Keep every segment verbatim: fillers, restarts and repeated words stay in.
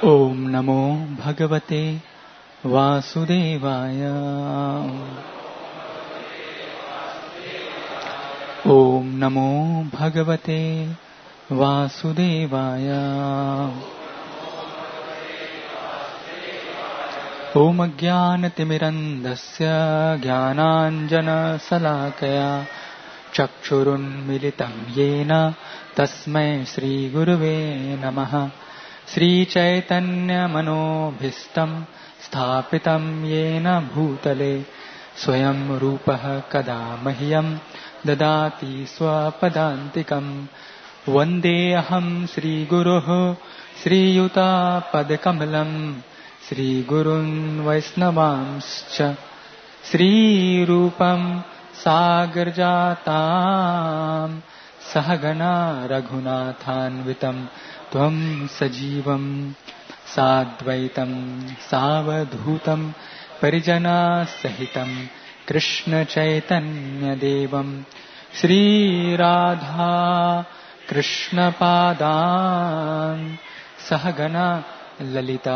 ओम नमो भगवते वासुदेवाय। ओम नमो भगवते वासुदेवाय। ओम अज्ञानतिमिरन्धस्य ज्ञानाञ्जनशलाकया चक्षुरुन्मिलितं येन तस्मै श्रीगुरुवे नमः। श्रीचैतन्यमनोभीष्टं स्थापितं येन भूतले स्वयं रूपः कदा मह्यं ददाति स्वपदान्तिकं। वन्देऽहं श्रीगुरोः श्रीयुतापदकमलं श्रीगुरून् वैष्णवांश्च श्रीरूपं सागरजातां सहगणा रघुनाथान्वितं त्वं सजीवं साद्वैतं सावधूतं परिजनसहितं कृष्णचैतन्यदेवं श्रीराधा कृष्णपादान् सहगणा ललिता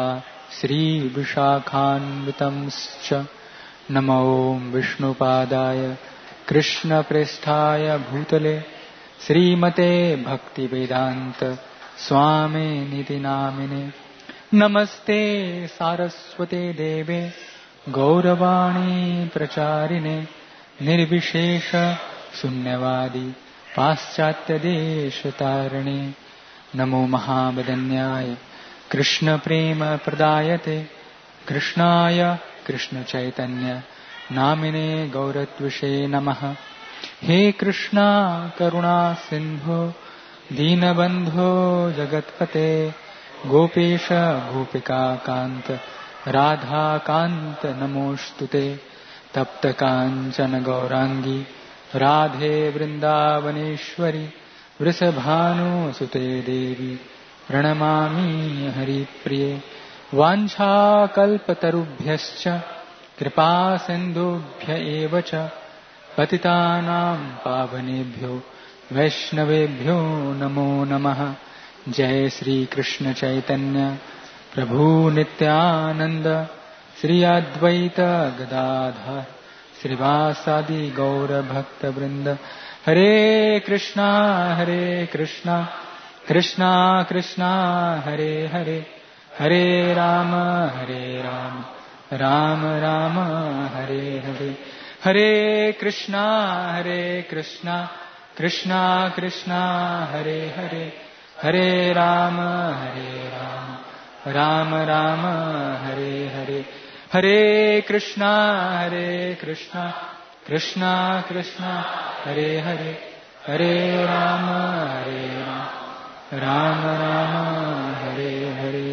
श्रीविशाखान्वितंश्च। नमो विष्णुपादाय कृष्णप्रेष्ठाय भूतले श्रीमते भक्तिवेदान्त स्वामिनिति नामिने। नमस्ते सारस्वते देवे गौरवाणी प्रचारिणे निर्विशेष शून्यवादी पाश्चात्यदेशतारिणे। नमो महावदन्याय कृष्ण प्रेम प्रदायते कृष्णाय कृष्ण चैतन्य नामिने गौरत्विषे नमः। हे कृष्णा करुणा सिंधु दीनबंधो जगत्पते गोपेश गोपिका कांत राधा कांत नमोस्तुते। तप्त कांचन गौरांगी राधे वृंदावनेश्वरी वृषभानुसुते देवी प्रणमामि हरिप्रिये। वाञ्छाकल्पतरुभ्यश्च कृपा सिन्धुभ्य एव च पतितानां पावनेभ्यो वैष्णवेभ्यो नमो नमः। जय श्री कृष्ण चैतन्य प्रभु नित्यानंद श्री अद्वैत गदाधर श्रीवासादि गौर भक्त वृंद। हरे कृष्णा हरे कृष्णा कृष्णा कृष्णा हरे हरे हरे राम हरे राम राम राम हरे हरे। हरे कृष्णा हरे कृष्णा कृष्णा कृष्णा हरे हरे हरे राम हरे राम राम राम हरे हरे। हरे कृष्णा हरे कृष्णा कृष्णा कृष्णा हरे हरे हरे राम हरे Ram Ram Ram Hare Hare.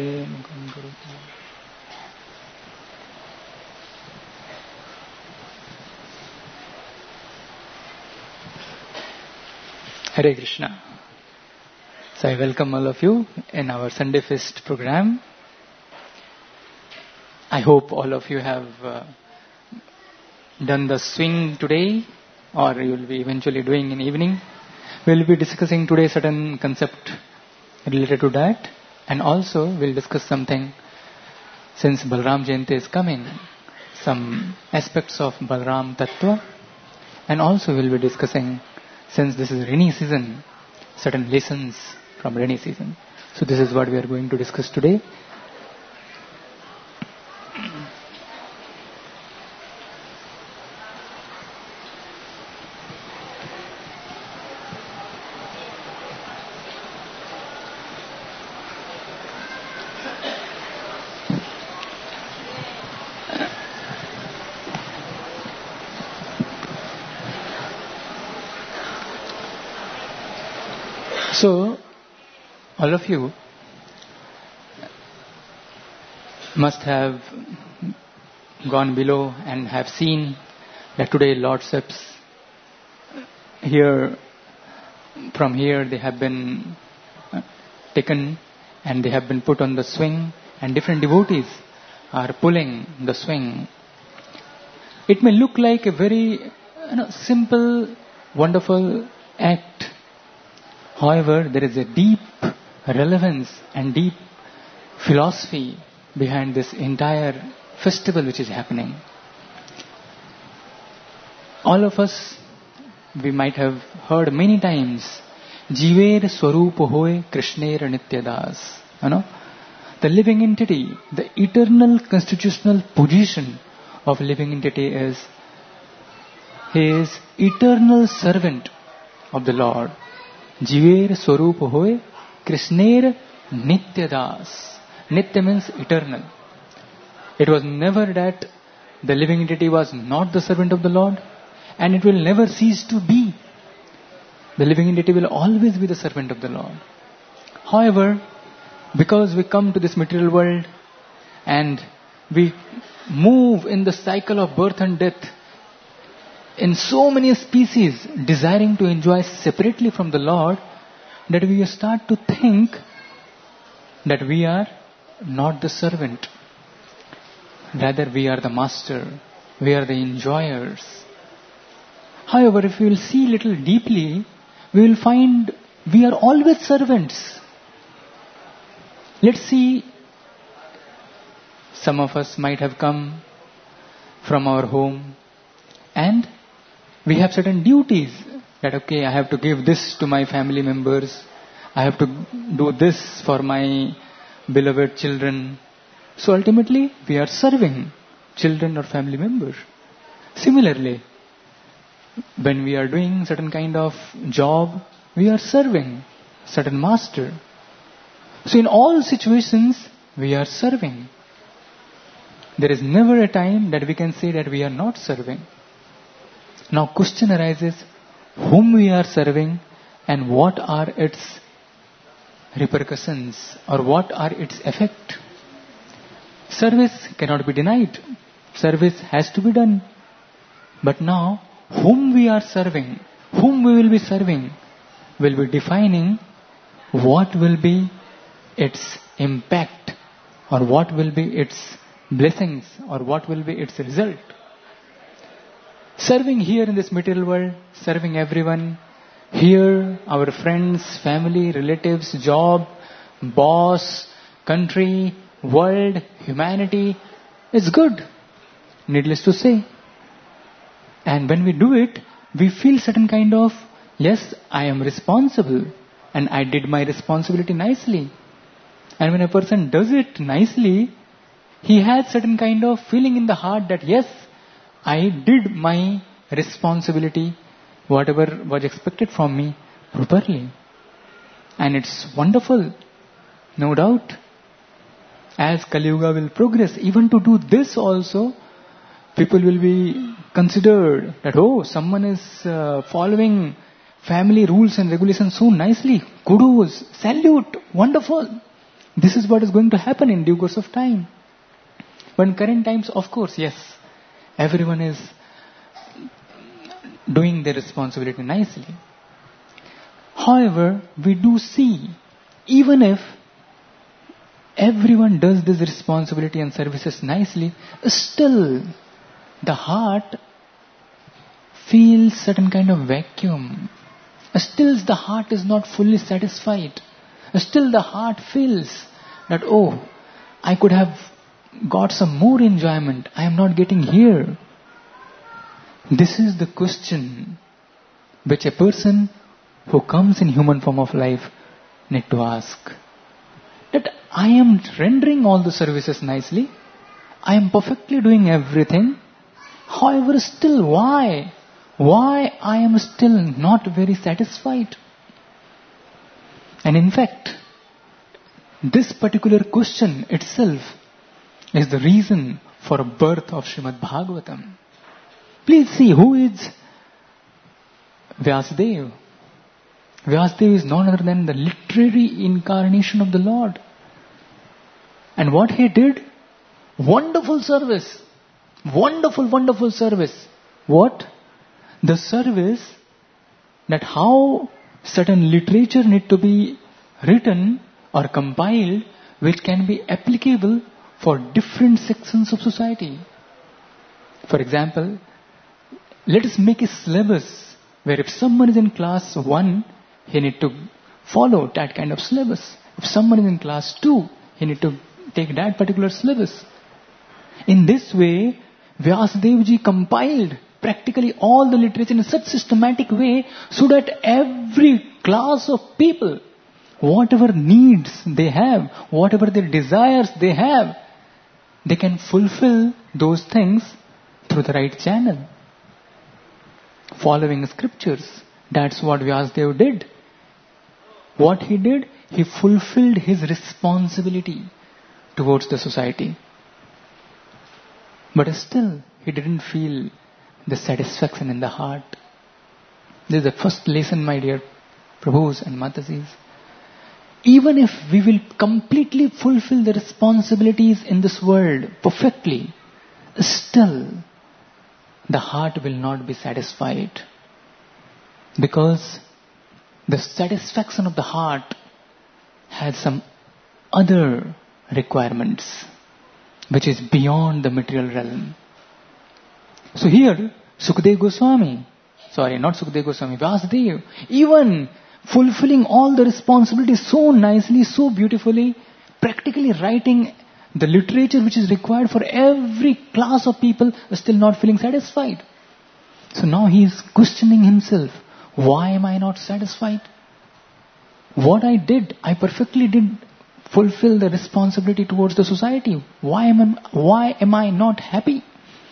Hare Krishna. So I welcome all of you in our Sunday Feast program. I hope all of you have uh, done the swing today, or you will be eventually doing in evening. We will be discussing today certain concept related to that, and also we will discuss something, since Balram Jayanti is coming, some aspects of Balram Tattva, and also we will be discussing, since this is rainy season, certain lessons from rainy season. So this is what we are going to discuss today. So, all of you must have gone below and have seen that today Lord Steps here, from here they have been taken and they have been put on the swing, and different devotees are pulling the swing. It may look like a very you know, simple, wonderful act. However, there is a deep relevance and deep philosophy behind this entire festival which is happening. All of us, we might have heard many times, Jiver Swarup Hoy Krishner Nityadas. You know, the living entity, the eternal constitutional position of living entity is he is eternal servant of the Lord. Jiver Swarup Hoy Krishner Nityadas. Nitya means eternal. It was never that the living entity was not the servant of the Lord, and it will never cease to be. The living entity will always be the servant of the Lord. However, because we come to this material world and we move in the cycle of birth and death in so many species, desiring to enjoy separately from the Lord, that we start to think that we are not the servant. Rather, we are the master. We are the enjoyers. However, if we will see little deeply, we will find we are always servants. Let's see, some of us might have come from our home and we have certain duties that, okay, I have to give this to my family members. I have to do this for my beloved children. So ultimately, we are serving children or family members. Similarly, when we are doing certain kind of job, we are serving certain master. So in all situations, we are serving. There is never a time that we can say that we are not serving. Now question arises, whom we are serving and what are its repercussions or what are its effect? Service cannot be denied. Service has to be done. But now, whom we are serving, whom we will be serving, will be defining what will be its impact or what will be its blessings or what will be its result. Serving here in this material world, serving everyone, here our friends, family, relatives, job, boss, country, world, humanity, is good, needless to say. And when we do it, we feel certain kind of, yes, I am responsible and I did my responsibility nicely. And when a person does it nicely, he has certain kind of feeling in the heart that, yes, I did my responsibility, whatever was expected from me, properly. And it's wonderful, no doubt. As Kali Yuga will progress, even to do this also, people will be considered that, oh, someone is uh, following family rules and regulations so nicely. Kudos, salute, wonderful. This is what is going to happen in due course of time. But in current times, of course, yes, everyone is doing their responsibility nicely. However, we do see, even if everyone does this responsibility and services nicely, still the heart feels certain kind of vacuum. Still the heart is not fully satisfied. Still the heart feels that, oh, I could have got some more enjoyment. I am not getting here. This is the question which a person who comes in human form of life need to ask. That I am rendering all the services nicely. I am perfectly doing everything. However, still why? Why I am still not very satisfied? And in fact, this particular question itself is the reason for birth of Srimad Bhagavatam. Please see, who is Vyasadeva? Vyasadeva is none other than the literary incarnation of the Lord. And what he did? Wonderful service. Wonderful, wonderful service. What? The service that how certain literature need to be written or compiled which can be applicable for different sections of society. For example, let us make a syllabus where if someone is in class one, he need to follow that kind of syllabus. If someone is in class two, he need to take that particular syllabus. In this way, Vyasadeva ji compiled practically all the literature in such systematic way so that every class of people, whatever needs they have, whatever their desires they have, they can fulfill those things through the right channel. Following scriptures. That's what Vyasadeva did. What he did, he fulfilled his responsibility towards the society. But still, he didn't feel the satisfaction in the heart. This is the first lesson, my dear Prabhus and Matajis. Even if we will completely fulfill the responsibilities in this world perfectly, still the heart will not be satisfied. Because the satisfaction of the heart has some other requirements which is beyond the material realm. So here, Sukadeva Goswami, sorry, not Sukadeva Goswami, Vyasadeva, even fulfilling all the responsibilities so nicely, so beautifully, practically writing the literature which is required for every class of people, is still not feeling satisfied. So now he is questioning himself, why am I not satisfied? What I did, I perfectly did fulfill the responsibility towards the society. Why am I, why am I not happy?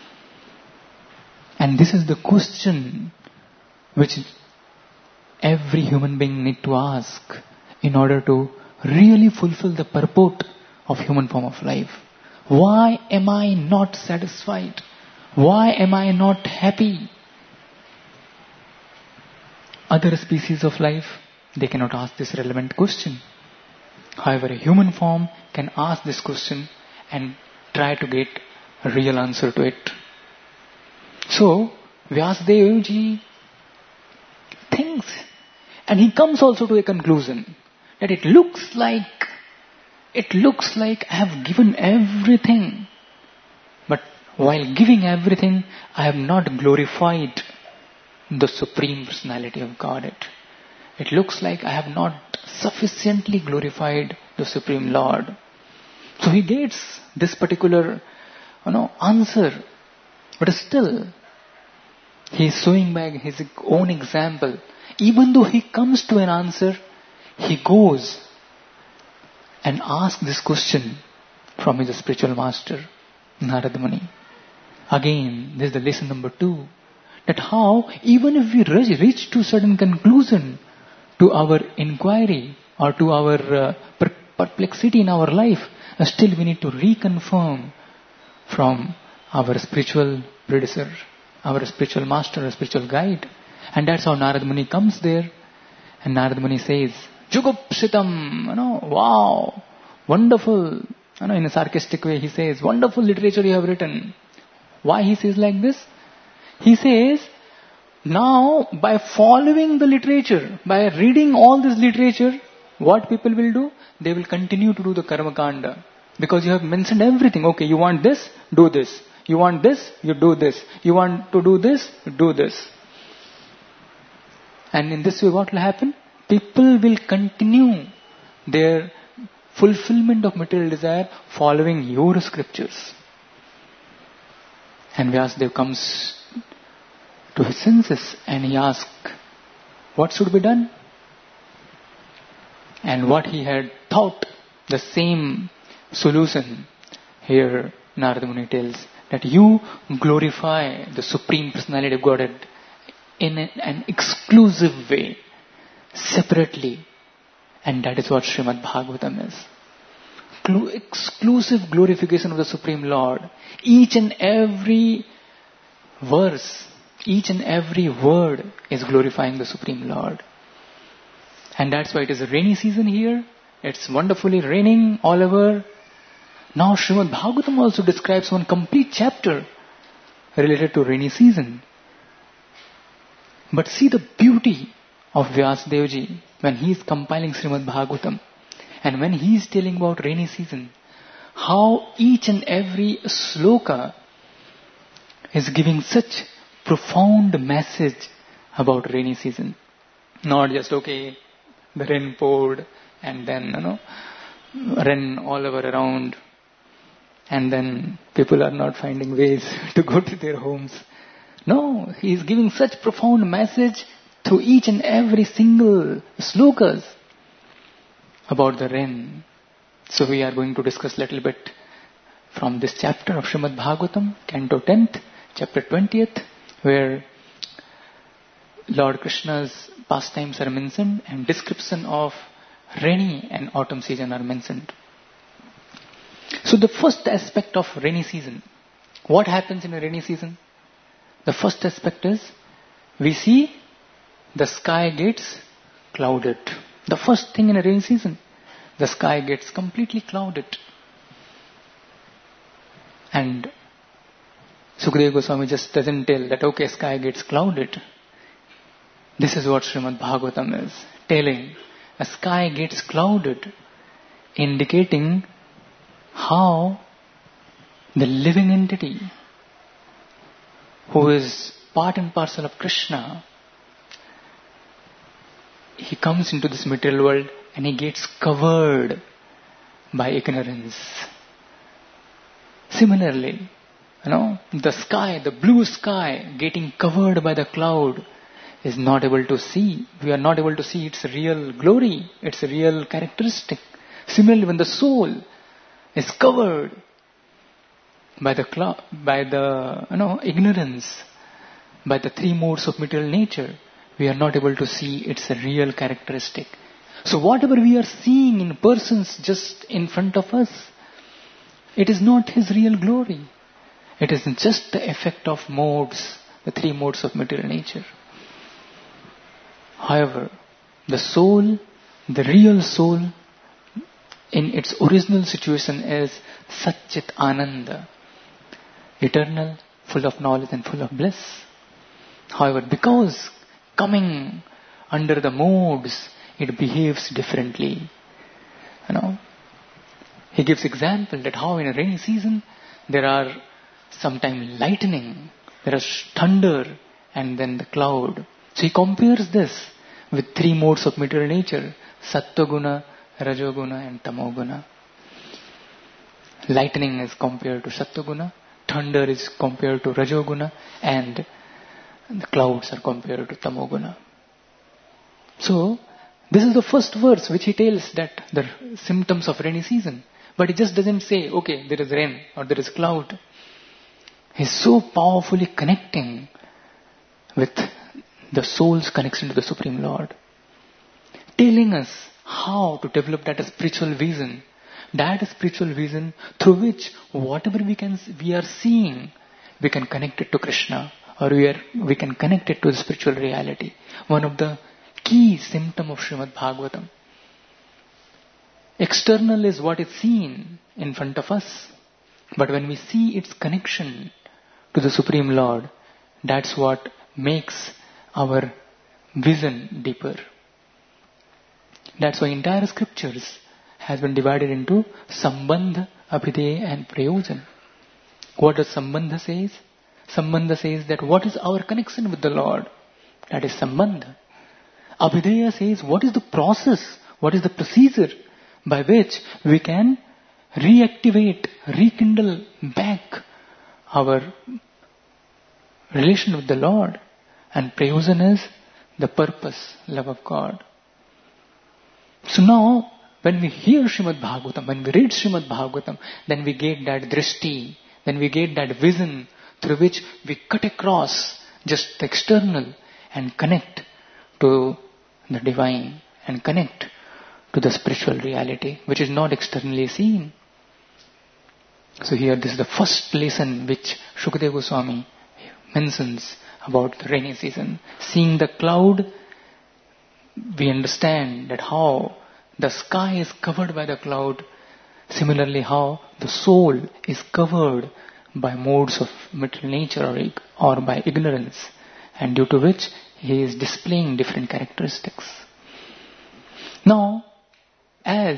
And this is the question which every human being need to ask in order to really fulfill the purport of human form of life. Why am I not satisfied? Why am I not happy? Other species of life, they cannot ask this relevant question. However, a human form can ask this question and try to get a real answer to it. So, Vyasadeva ji thinks, and he comes also to a conclusion that it looks like, it looks like I have given everything. But while giving everything, I have not glorified the Supreme Personality of Godhead. It looks like I have not sufficiently glorified the Supreme Lord. So he gets this particular, you know, answer. But still, he is showing back his own example. Even though he comes to an answer, he goes and asks this question from his spiritual master, Narada Muni. Again, this is the lesson number two. That how, even if we reach to certain conclusion to our inquiry or to our uh, per- perplexity in our life, uh, still we need to reconfirm from our spiritual predecessor, our spiritual master, our spiritual guide. And that's how Narada Muni comes there. And Narada Muni says, Jugupsitam, you know, wow, wonderful. You know, in a sarcastic way he says, wonderful literature you have written. Why he says like this? He says, now by following the literature, by reading all this literature, what people will do? They will continue to do the karma kanda. Because you have mentioned everything. Okay, you want this, do this. You want this, you do this. You want to do this, do this. And in this way what will happen? People will continue their fulfillment of material desire following your scriptures. And Vyasadeva comes to his senses and he asks, what should be done? And what he had thought, the same solution, here Narada Muni tells that you glorify the Supreme Personality of Godhead in an exclusive way, separately. And that is what Srimad Bhagavatam is. Clu- exclusive glorification of the Supreme Lord. Each and every verse, each and every word is glorifying the Supreme Lord. And that's why it is a rainy season here. It's wonderfully raining all over. Now Srimad Bhagavatam also describes one complete chapter related to rainy season. But see the beauty of Vyasadeva ji when he is compiling Srimad Bhagavatam and when he is telling about rainy season, how each and every sloka is giving such profound message about rainy season. Not just, okay, the rain poured and then, you know, rain all over around and then people are not finding ways to go to their homes. No, he is giving such profound message through each and every single slokas about the rain. So we are going to discuss a little bit from this chapter of Srimad Bhagavatam, Canto tenth, chapter twentieth, where Lord Krishna's pastimes are mentioned and description of rainy and autumn season are mentioned. So the first aspect of rainy season, what happens in a rainy season? The first aspect is, we see the sky gets clouded. The first thing in a rainy season, the sky gets completely clouded. And Sukadeva Goswami just doesn't tell that, okay, sky gets clouded. This is what Srimad Bhagavatam is telling. A sky gets clouded, indicating how the living entity, who is part and parcel of Krishna, he comes into this material world and he gets covered by ignorance. Similarly, you know, the sky, the blue sky getting covered by the cloud is not able to see. We are not able to see its real glory, its real characteristic. Similarly, when the soul is covered by the cloud, by the you know ignorance, by the three modes of material nature, we are not able to see its real characteristic. So whatever we are seeing in persons just in front of us, it is not his real glory. It is just the effect of modes, the three modes of material nature. However, the soul, the real soul, in its original situation is Satchit Ananda, eternal, full of knowledge and full of bliss. However, because coming under the modes, it behaves differently. You know, he gives example that how in a rainy season there are sometimes lightning, there is thunder, and then the cloud. So he compares this with three modes of material nature: Sattva-guna, Rajoguna and Tamoguna. Lightning is compared to Sattva-guna, thunder is compared to Rajoguna, and the clouds are compared to Tamoguna. So, this is the first verse which he tells that the symptoms of rainy season. But he just doesn't say, okay, there is rain or there is cloud. He's so powerfully connecting with the soul's connection to the Supreme Lord, telling us how to develop that spiritual vision, that spiritual vision through which whatever we can we are seeing, we can connect it to Krishna, or we are we can connect it to the spiritual reality. One of the key symptom of Srimad Bhagavatam. External is what is seen in front of us, but when we see its connection to the Supreme Lord, that's what makes our vision deeper. That's why entire scriptures has been divided into Sambandha, Abhideya and Prayojan. What does Sambandha says? Sambandha says that what is our connection with the Lord? That is Sambandha. Abhideya says what is the process, what is the procedure by which we can reactivate, rekindle back our relation with the Lord. And Prayojan is the purpose, love of God. So now, when we hear Srimad Bhagavatam, when we read Srimad Bhagavatam, then we get that drishti, then we get that vision through which we cut across just the external and connect to the divine and connect to the spiritual reality, which is not externally seen. So here, this is the first lesson which Shukadeva Goswami mentions about the rainy season. Seeing the cloud, we understand that how the sky is covered by the cloud. Similarly, how the soul is covered by modes of material nature or, or by ignorance, and due to which he is displaying different characteristics. Now, as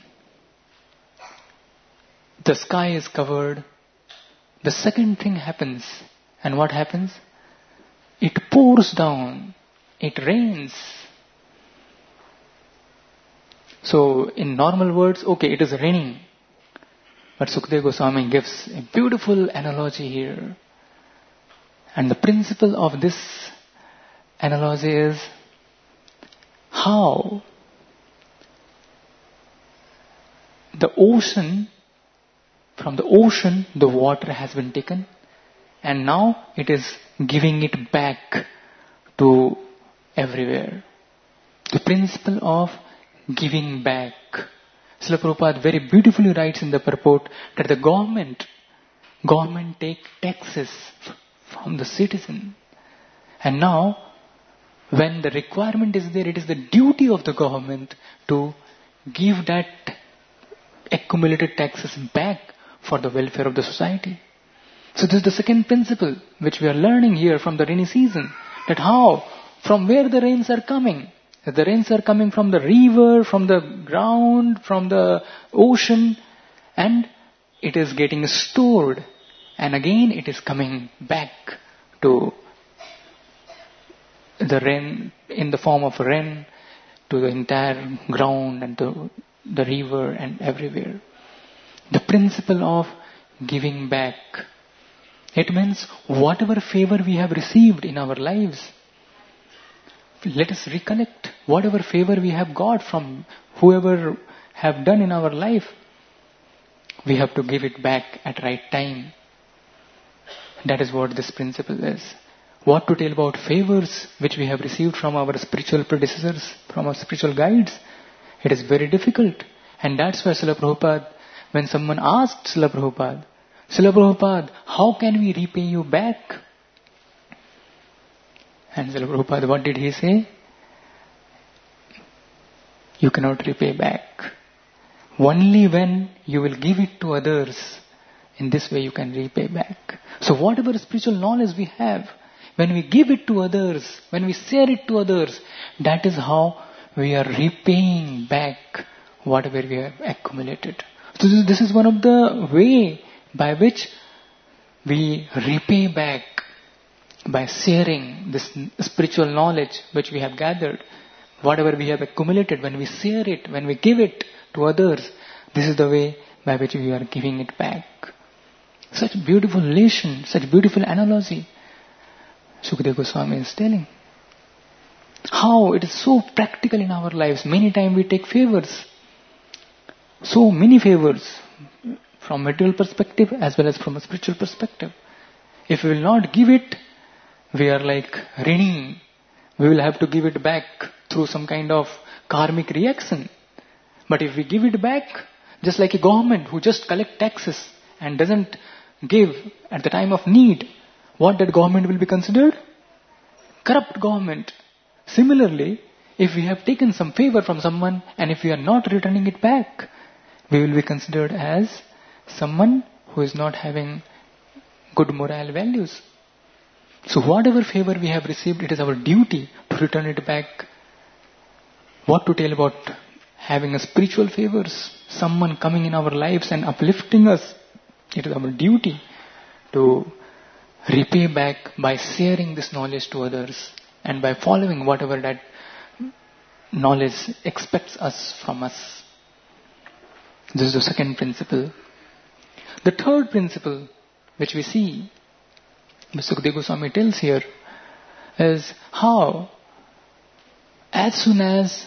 the sky is covered, the second thing happens. And what happens? It pours down. It rains. So, in normal words, okay, it is raining. But Sukadeva Goswami gives a beautiful analogy here. And the principle of this analogy is how the ocean, from the ocean, the water has been taken, and now it is giving it back to everywhere. The principle of giving back. Srila Prabhupada very beautifully writes in the purport that the government, government take taxes from the citizen. And now, when the requirement is there, it is the duty of the government to give that accumulated taxes back for the welfare of the society. So this is the second principle which we are learning here from the rainy season. That how, from where the rains are coming. The rains are coming from the river, from the ground, from the ocean, and it is getting stored. And again it is coming back to the rain, in the form of rain, to the entire ground and to the river and everywhere. The principle of giving back. It means whatever favor we have received in our lives, let us recollect whatever favor we have got from whoever have done in our life. We have to give it back at right time. That is what this principle is. What to tell about favors which we have received from our spiritual predecessors, from our spiritual guides? It is very difficult. And that's why Srila Prabhupada, when someone asked Srila Prabhupada, Srila Prabhupada, how can we repay you back? And Srila Prabhupada, what did he say? You cannot repay back. Only when you will give it to others, in this way you can repay back. So whatever spiritual knowledge we have, when we give it to others, when we share it to others, that is how we are repaying back whatever we have accumulated. So this is one of the way by which we repay back, by sharing this spiritual knowledge which we have gathered. Whatever we have accumulated, when we share it, when we give it to others, this is the way by which we are giving it back. Such beautiful relation, such beautiful analogy Sukadeva Goswami is telling. How it is so practical in our lives. Many times we take favors. So many favors from material perspective as well as from a spiritual perspective. If we will not give it, we are like raining. We will have to give it back through some kind of karmic reaction. But if we give it back, just like a government who just collect taxes and doesn't give at the time of need, what that government will be considered? Corrupt government. Similarly, if we have taken some favor from someone and if we are not returning it back, we will be considered as someone who is not having good moral values. So whatever favor we have received, it is our duty to return it back. What to tell about having a spiritual favors, someone coming in our lives and uplifting us. It is our duty to repay back by sharing this knowledge to others and by following whatever that knowledge expects us from us. This is the second principle. The third principle which we see, Mister Sukadeva Goswami tells here, is how as soon as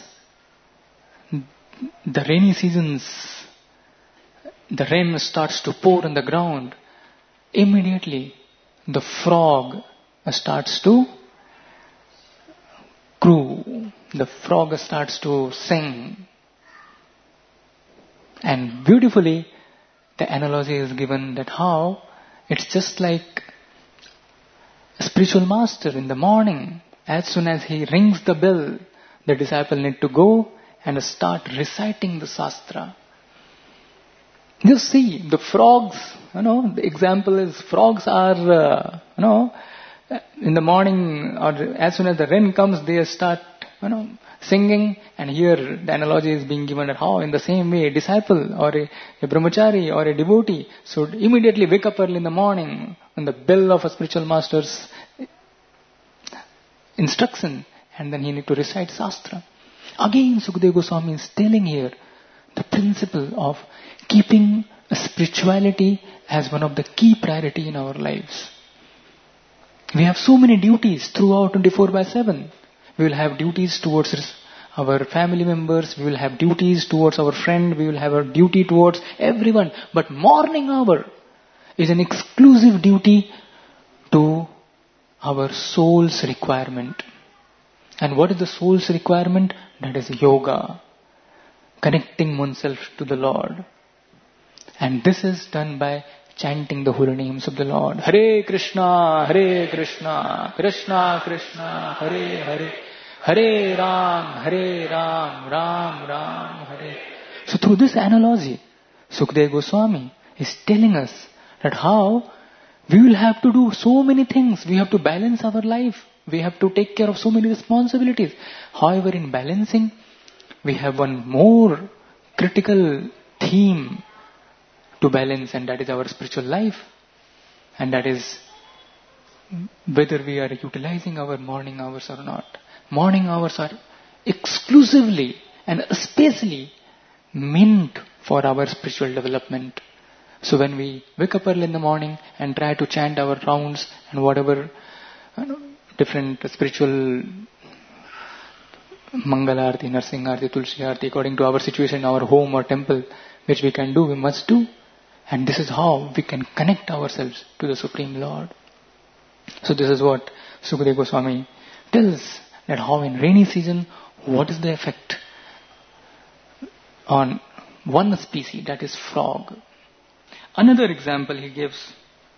the rainy seasons, the rain starts to pour on the ground, immediately the frog starts to crow, the frog starts to sing. And beautifully, the analogy is given that how it's just like a spiritual master in the morning. As soon as he rings the bell, the disciple need to go and start reciting the Shastra. You see, the frogs, you know, the example is frogs are, uh, you know, in the morning or as soon as the rain comes, they start, you know, singing. And here the analogy is being given that how in the same way a disciple or a, a brahmachari or a devotee should immediately wake up early in the morning when the bell of a spiritual master's instruction, and then he need to recite Shastra. Again, Sukadeva Goswami is telling here the principle of keeping spirituality as one of the key priority in our lives. We have so many duties throughout twenty-four by seven. We will have duties towards our family members. We will have duties towards our friend. We will have a duty towards everyone. But morning hour is an exclusive duty to our soul's requirement. And what is the soul's requirement? That is yoga. Connecting oneself to the Lord. And this is done by chanting the holy names of the Lord. Hare Krishna, Hare Krishna, Krishna Krishna, Hare Hare, Hare Ram, Hare Ram, Ram Ram, Hare. So through this analogy, Sukadeva Goswami is telling us that how we will have to do so many things. We have to balance our life. We have to take care of so many responsibilities. However, in balancing, we have one more critical theme to balance, and that is our spiritual life. And that is whether we are utilizing our morning hours or not. Morning hours are exclusively and especially meant for our spiritual development. So when we wake up early in the morning and try to chant our rounds and whatever you know, different spiritual Mangalarti, Narsingarti, Tulsi Arti, according to our situation, our home or temple, which we can do, we must do. And this is how we can connect ourselves to the Supreme Lord. So this is what Sukadeva Goswami tells, that how in rainy season, what is the effect on one species, that is frog. Another example he gives.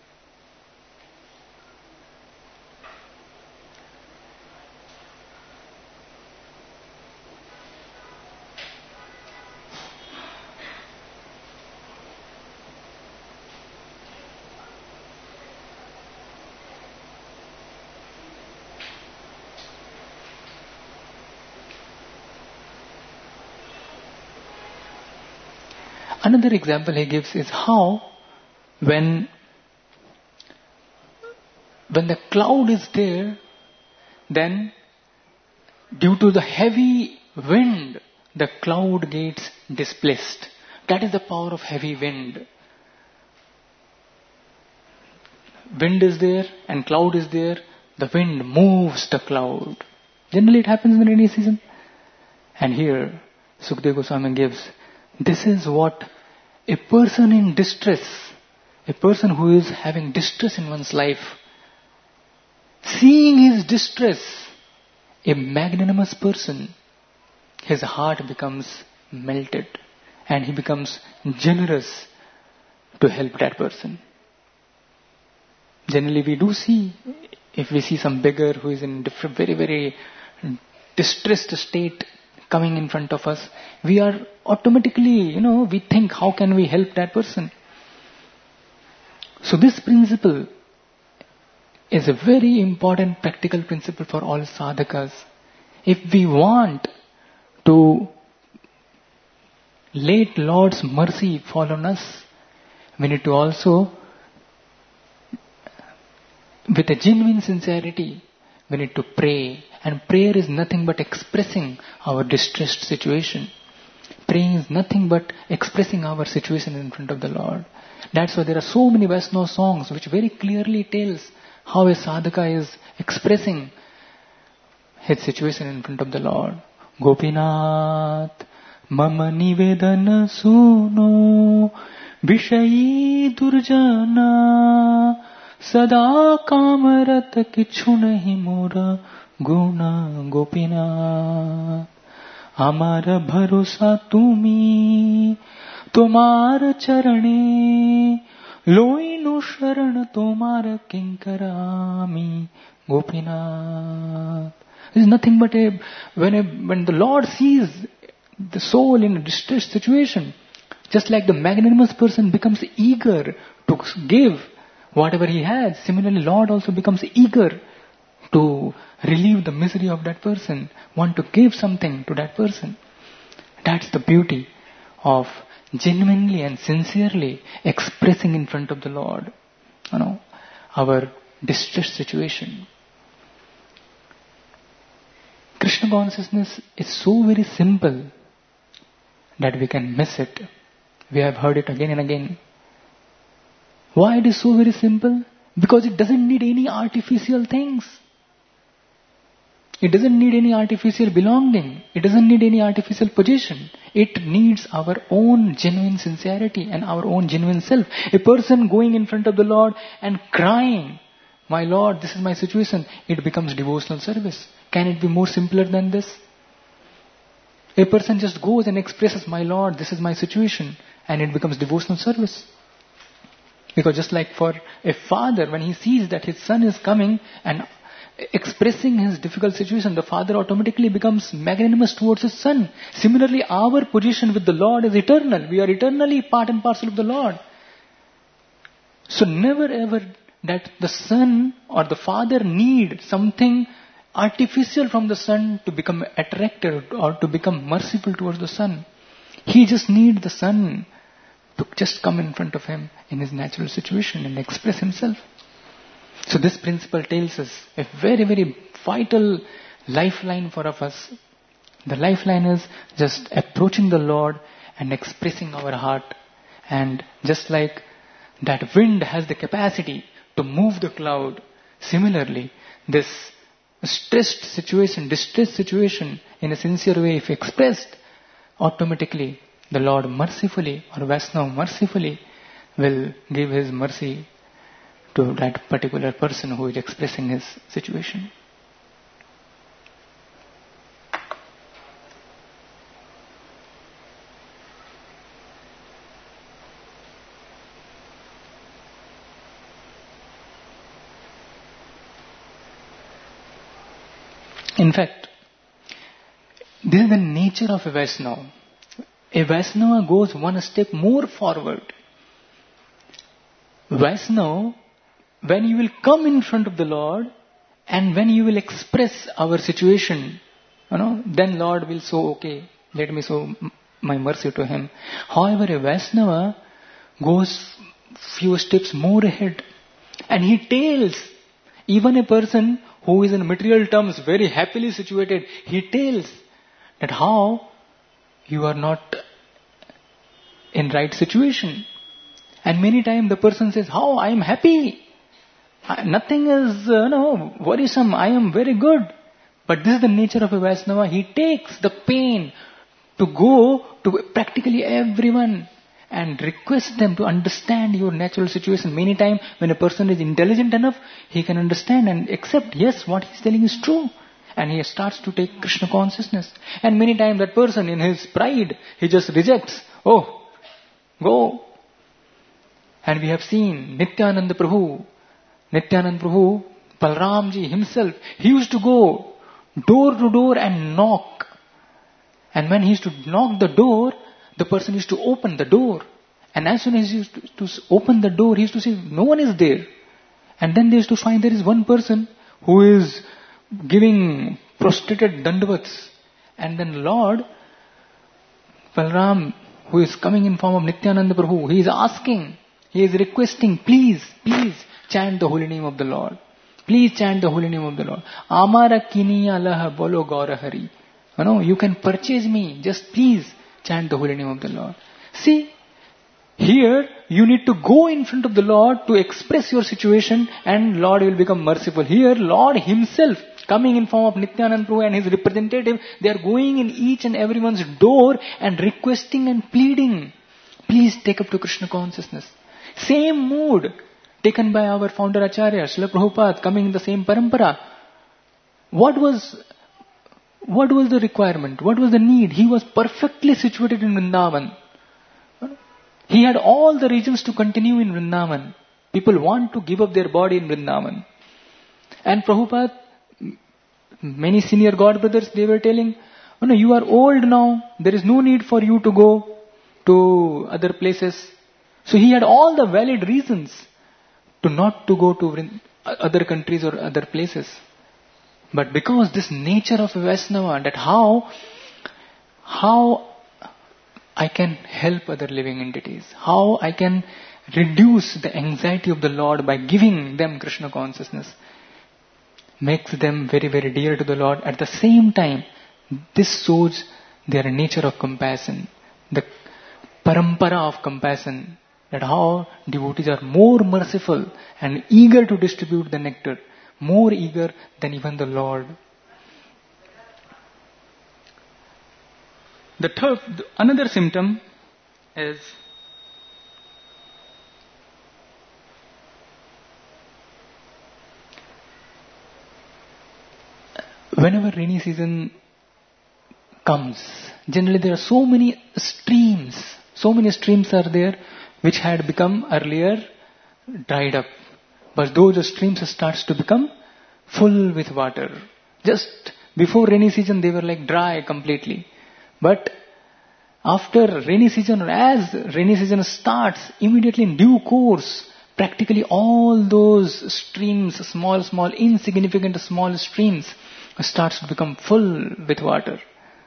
Another example he gives is how when when the cloud is there, then due to the heavy wind, the cloud gets displaced. That is the power of heavy wind. Wind is there and cloud is there. The wind moves the cloud. Generally it happens in the rainy season. And here Sukadeva Goswami gives, this is what a person in distress, a person who is having distress in one's life, seeing his distress, a magnanimous person, his heart becomes melted and he becomes generous to help that person. Generally we do see, if we see some beggar who is in different, very, very distressed state coming in front of us, we are automatically, you know, we think, how can we help that person? So this principle is a very important practical principle for all sadhakas. If we want to let Lord's mercy fall on us, we need to also, with a genuine sincerity, we need to pray. And prayer is nothing but expressing our distressed situation. Praying is nothing but expressing our situation in front of the Lord. That's why there are so many Vaishnava songs which very clearly tells how a sadhaka is expressing his situation in front of the Lord. Gopinath, mama nivedana suno, vishayi durjana, sada kamarat kichu nahi mora, guna Gopinath. Amara bharosa tumi, tomar charane, loinu sharan tomar kinkarami, Gopinath. This is nothing but a, when a, when the Lord sees the soul in a distressed situation, just like the magnanimous person becomes eager to give whatever he has, similarly Lord also becomes eager to relieve the misery of that person, want to give something to that person. That's the beauty of genuinely and sincerely expressing in front of the Lord, you know, our distressed situation. Krishna consciousness is so very simple that we can miss it We have heard it again and again. Why it is so very simple? Because it doesn't need any artificial things. It doesn't need any artificial belonging. It doesn't need any artificial position. It needs our own genuine sincerity and our own genuine self. A person going in front of the Lord and crying, "My Lord, this is my situation," it becomes devotional service. Can it be more simpler than this? A person just goes and expresses, "My Lord, this is my situation," and it becomes devotional service. Because just like for a father, when he sees that his son is coming and expressing his difficult situation, the father automatically becomes magnanimous towards his son. Similarly, our position with the Lord is eternal. We are eternally part and parcel of the Lord. So never ever that the son or the father need something artificial from the son to become attractive or to become merciful towards the son. He just needs the son to just come in front of him in his natural situation and express himself. So this principle tells us a very, very vital lifeline for us. The lifeline is just approaching the Lord and expressing our heart. And just like that wind has the capacity to move the cloud, similarly, this stressed situation, distressed situation, in a sincere way, if expressed, automatically the Lord mercifully, or Vaishnava mercifully, will give his mercy to that particular person who is expressing his situation. In fact, this is the nature of a Vaishnava. A Vaishnava goes one step more forward. Vaishnava, when you will come in front of the Lord and when you will express our situation, you know, then Lord will say, okay, let me show my mercy to him. However, a Vaishnava goes few steps more ahead and he tells even a person who is in material terms very happily situated, he tells that how you are not in right situation. And many times the person says, how I am happy. Nothing is, uh, no, worrisome. I am very good. But this is the nature of a Vaishnava. He takes the pain to go to practically everyone and request them to understand your natural situation. Many times when a person is intelligent enough, he can understand and accept, yes, what he is telling is true. And he starts to take Krishna consciousness. And many times that person in his pride, he just rejects. Oh, go. And we have seen Nityananda Prabhu, Nityananda Prabhu, Balramji himself, he used to go door to door and knock. And when he used to knock the door, the person used to open the door. And as soon as he used to, to open the door, he used to say, no one is there. And then they used to find there is one person who is giving prostrated dandavats. And then Lord, Balram, who is coming in form of Nityananda Prabhu, he is asking, he is requesting, please, please chant the holy name of the Lord. Please chant the holy name of the Lord. Amara kiniya laha bolo gaura hari. You know, you can purchase me. Just please chant the holy name of the Lord. See, here you need to go in front of the Lord to express your situation and Lord will become merciful. Here Lord himself coming in form of Nityananda Prabhu and his representative, they are going in each and everyone's door and requesting and pleading. Please take up to Krishna consciousness. Same mood taken by our founder Acharya, Srila Prabhupada, coming in the same parampara. What was, what was the requirement? What was the need? He was perfectly situated in Vrindavan. He had all the reasons to continue in Vrindavan. People want to give up their body in Vrindavan. And Prabhupada, many senior God brothers, they were telling, oh no, you are old now. There is no need for you to go to other places. So he had all the valid reasons to not to go to other countries or other places. But because this nature of a Vaishnava, that how, how I can help other living entities, how I can reduce the anxiety of the Lord by giving them Krishna consciousness, makes them very, very dear to the Lord. At the same time, this shows their nature of compassion. The parampara of compassion, that how devotees are more merciful and eager to distribute the nectar, more eager than even the Lord. The third, another symptom is whenever rainy season comes, generally there are so many streams, so many streams are there which had become earlier dried up. But those streams starts to become full with water. Just before rainy season they were like dry completely. But after rainy season, or as rainy season starts, immediately in due course, practically all those streams, small, small, insignificant small streams, starts to become full with water.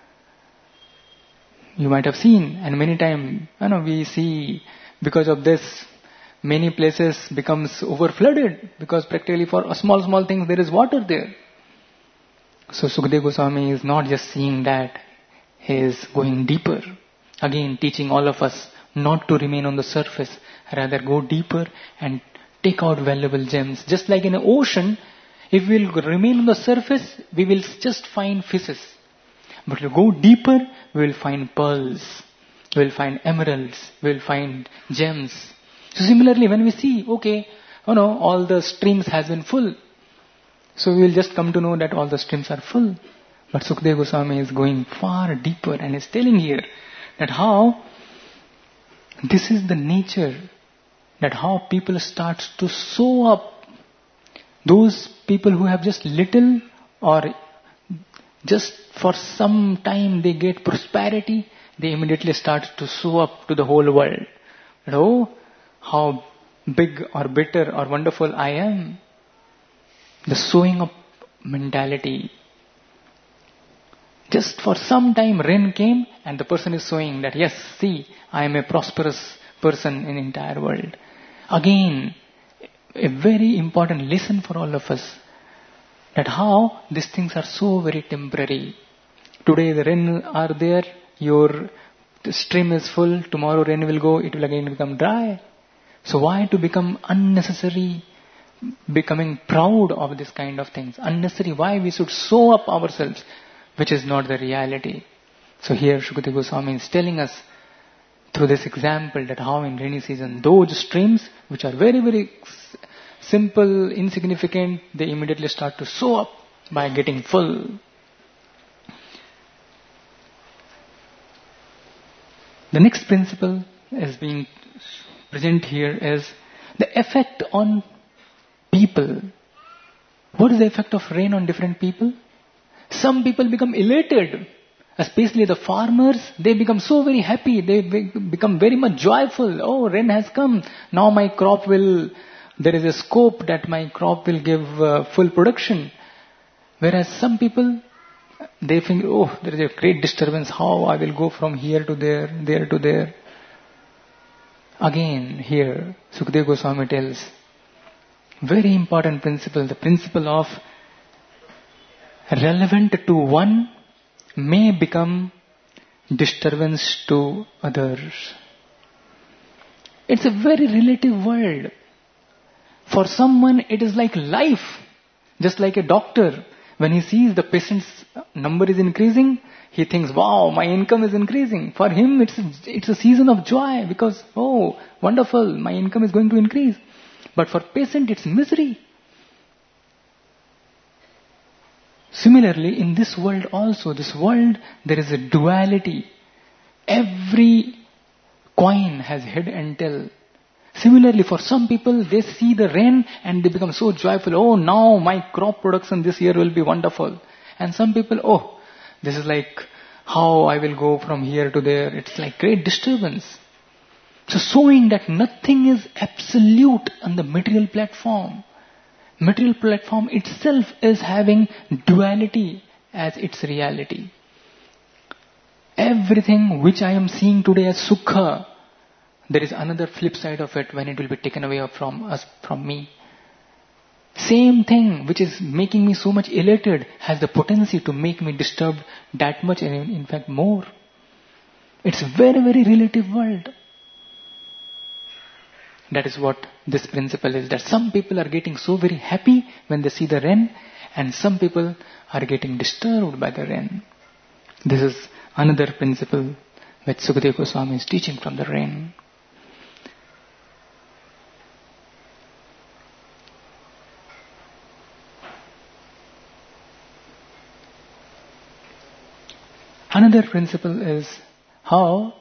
You might have seen, and many times, you know, we see because of this, many places becomes over flooded because practically for a small, small things there is water there. So Sukadeva Goswami is not just seeing that, he is going deeper. Again, teaching all of us not to remain on the surface, rather go deeper and take out valuable gems. Just like in an ocean, if we will remain on the surface, we will just find fishes. But if we go deeper, we will find pearls, we will find emeralds, we will find gems. So similarly, when we see, okay, you know, all the streams has been full, so we will just come to know that all the streams are full. But Sukadeva Goswami is going far deeper and is telling here that how this is the nature, that how people start to sow up. Those people who have just little or just for some time they get prosperity, they immediately start to sow up to the whole world. That, oh, how big or better or wonderful I am. The sowing up mentality. Just for some time rain came and the person is showing that yes, see, I am a prosperous person in the entire world. Again, a very important lesson for all of us. That how these things are so very temporary. Today the rain are there, your stream is full, tomorrow rain will go, it will again become dry. So why to become unnecessary, becoming proud of this kind of things? Unnecessary, why we should sow up ourselves, which is not the reality. So here Sukadeva Goswami is telling us through this example that how in rainy season, those streams which are very, very simple, insignificant, they immediately start to sow up by getting full. The next principle is being present here is the effect on people. What is the effect of rain on different people? Some people become elated, especially the farmers. They become so very happy. They be- become very much joyful. Oh, rain has come. Now my crop will, there is a scope that my crop will give uh, full production. Whereas some people, they think, oh, there is a great disturbance. How I will go from here to there, there to there. Again, here, Sukadeva Goswami tells, very important principle, the principle of relevant to one may become disturbance to others. It's a very relative world. For someone it is like life. Just like a doctor, when he sees the patient's number is increasing, he thinks, wow, my income is increasing. For him it's a, it's a season of joy because, oh, wonderful, my income is going to increase. But for patient it's misery. Similarly, in this world also, this world, there is a duality. Every coin has head and tail. Similarly, for some people, they see the rain and they become so joyful. Oh, now my crop production this year will be wonderful. And some people, oh, this is like how I will go from here to there. It's like great disturbance. So showing that nothing is absolute on the material platform. Material platform itself is having duality as its reality. Everything which I am seeing today as sukha, there is another flip side of it when it will be taken away from us, from me. Same thing which is making me so much elated has the potency to make me disturbed that much and in fact more. It's a very, very relative world. That is what this principle is. That some people are getting so very happy when they see the rain, and some people are getting disturbed by the rain. This is another principle which Sukadeva Goswami is teaching from the rain. Another principle is how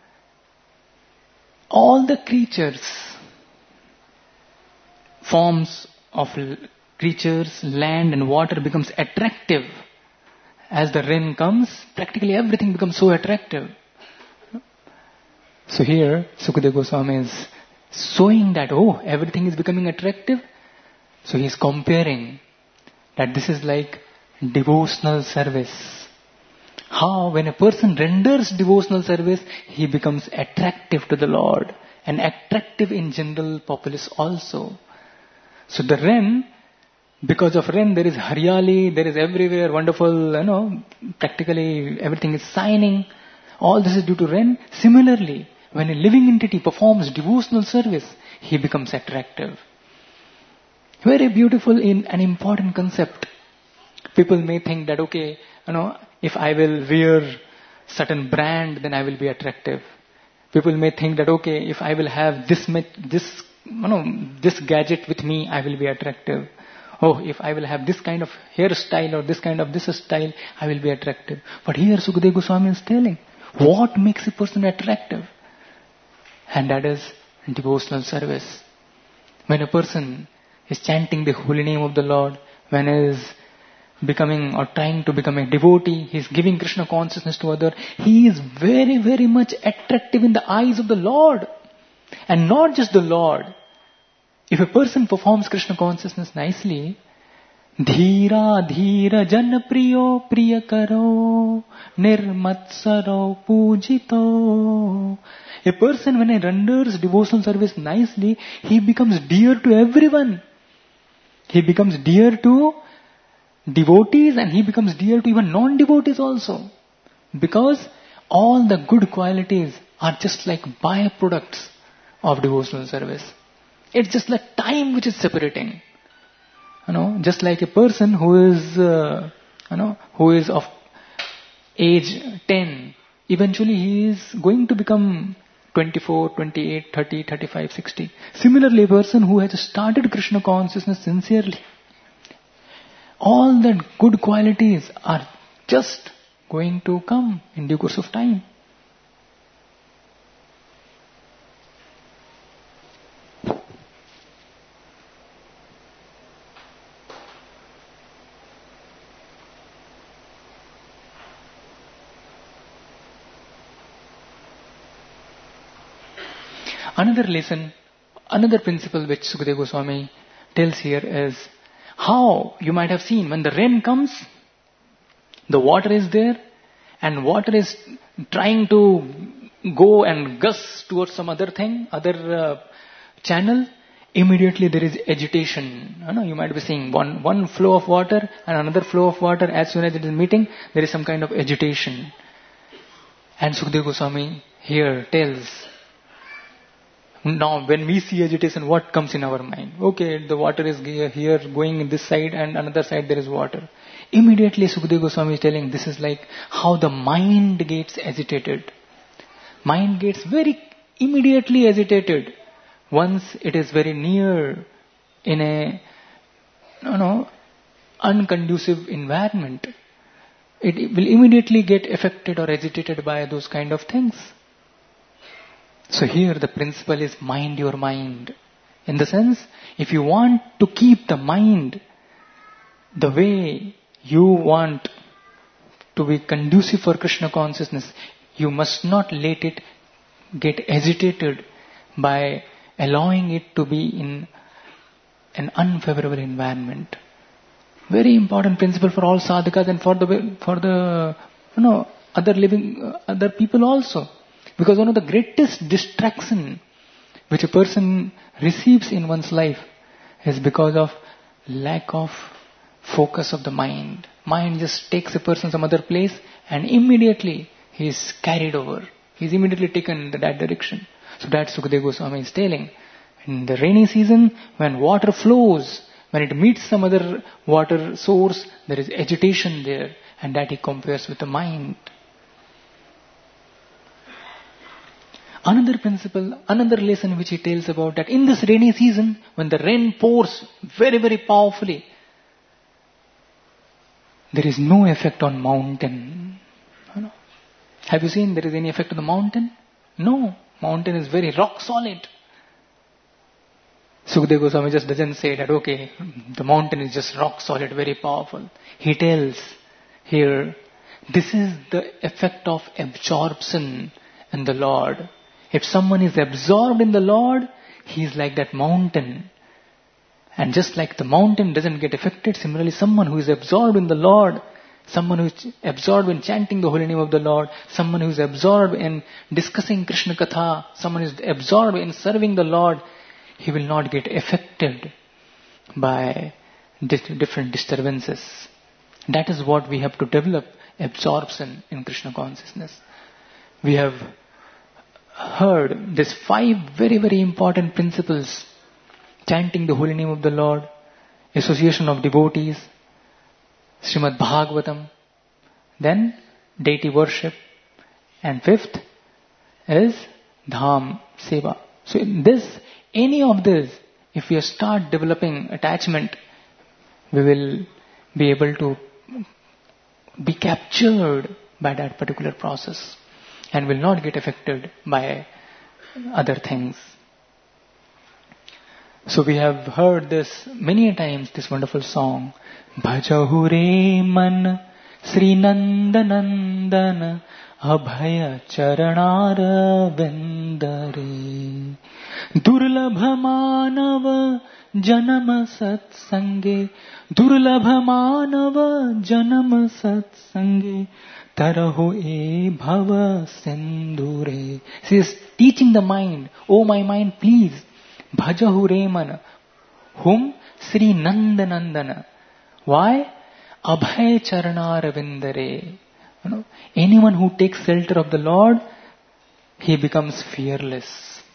all the creatures, forms of creatures, land and water becomes attractive. As the rain comes, practically everything becomes so attractive. So here, Sukadeva Goswami is showing that, oh, everything is becoming attractive. So he is comparing that this is like devotional service. How when a person renders devotional service, he becomes attractive to the Lord and attractive in general populace also. So the rain, because of rain there is haryali, there is everywhere wonderful, you know, practically everything is shining. All this is due to rain. Similarly, when a living entity performs devotional service, he becomes attractive. Very beautiful in an important concept. People may think that, okay, you know, if I will wear certain brand, then I will be attractive. People may think that, okay, if I will have this this you know this gadget with me, I will be attractive. Oh, if I will have this kind of hairstyle or this kind of this style, I will be attractive. But here Sukadeva Goswami is telling, what makes a person attractive? And that is devotional service. When a person is chanting the holy name of the Lord, when he is becoming or trying to become a devotee, he is giving Krishna consciousness to others, he is very, very much attractive in the eyes of the Lord. And not just the Lord. If a person performs Krishna consciousness nicely, Dhira dhira jan priyo priyakaro nirmatsaro pujito. A person when he renders devotional service nicely, he becomes dear to everyone. He becomes dear to devotees and he becomes dear to even non-devotees also. Because all the good qualities are just like byproducts of devotional service. It's just like time which is separating. You know, just like a person who is, uh, you know, who is of age ten, eventually he is going to become twenty-four, twenty-eight, thirty, thirty-five, sixty. Similarly, a person who has started Krishna consciousness sincerely, all the good qualities are just going to come in due course of time. Another lesson, another principle which Sukadeva Goswami tells here is how you might have seen when the rain comes, the water is there and water is trying to go and gush towards some other thing, other uh, channel, immediately there is agitation. You know, you might be seeing one, one flow of water and another flow of water, as soon as it is meeting, there is some kind of agitation. And Sukadeva Goswami here tells, now, when we see agitation, what comes in our mind? Okay, the water is here going in this side and another side there is water. Immediately Sukadeva Goswami is telling this is like how the mind gets agitated. Mind gets very immediately agitated once it is very near in a, you know, unconducive environment. It will immediately get affected or agitated by those kind of things. So here the principle is mind your mind. In the sense, if you want to keep the mind the way you want to be conducive for Krishna consciousness, you must not let it get agitated by allowing it to be in an unfavorable environment. Very important principle for all sadhakas and for the for the you know other living uh, other people also. Because one of the greatest distraction which a person receives in one's life is because of lack of focus of the mind. Mind just takes a person some other place and immediately he is carried over. He's immediately taken in that direction. So that Sukadeva Goswami is telling. In the rainy season, when water flows, when it meets some other water source, there is agitation there. And that he compares with the mind. Another principle, another lesson which he tells about that in this rainy season, when the rain pours very, very powerfully, there is no effect on mountain. Have you seen there is any effect on the mountain? No. Mountain is very rock solid. Sukadeva Goswami just doesn't say that, okay, the mountain is just rock solid, very powerful. He tells here, this is the effect of absorption in the Lord. If someone is absorbed in the Lord, he is like that mountain. And just like the mountain doesn't get affected, similarly someone who is absorbed in the Lord, someone who is absorbed in chanting the holy name of the Lord, someone who is absorbed in discussing Krishna Katha, someone who is absorbed in serving the Lord, he will not get affected by different disturbances. That is what we have to develop, absorption in Krishna consciousness. We have heard these five very, very important principles. Chanting the holy name of the Lord, association of devotees, Srimad Bhagavatam, then deity worship, and fifth is Dham Seva. So in this, any of this, if we start developing attachment, we will be able to be captured by that particular process and will not get affected by other things. So we have heard this many times, this wonderful song. Bhajahu re man Sri Nandanandana Abhaya Charanara Vendare Durlabha Manava Janama Satsange Durlabha Manava Janama Satsange Taraho e Bhava Sindhure. She is teaching the mind, oh my mind, please, Bhajahu Remana, whom Sri Nandanandana. Why? Abhay Charana Ravindare. You know, anyone who takes shelter of the Lord, he becomes fearless.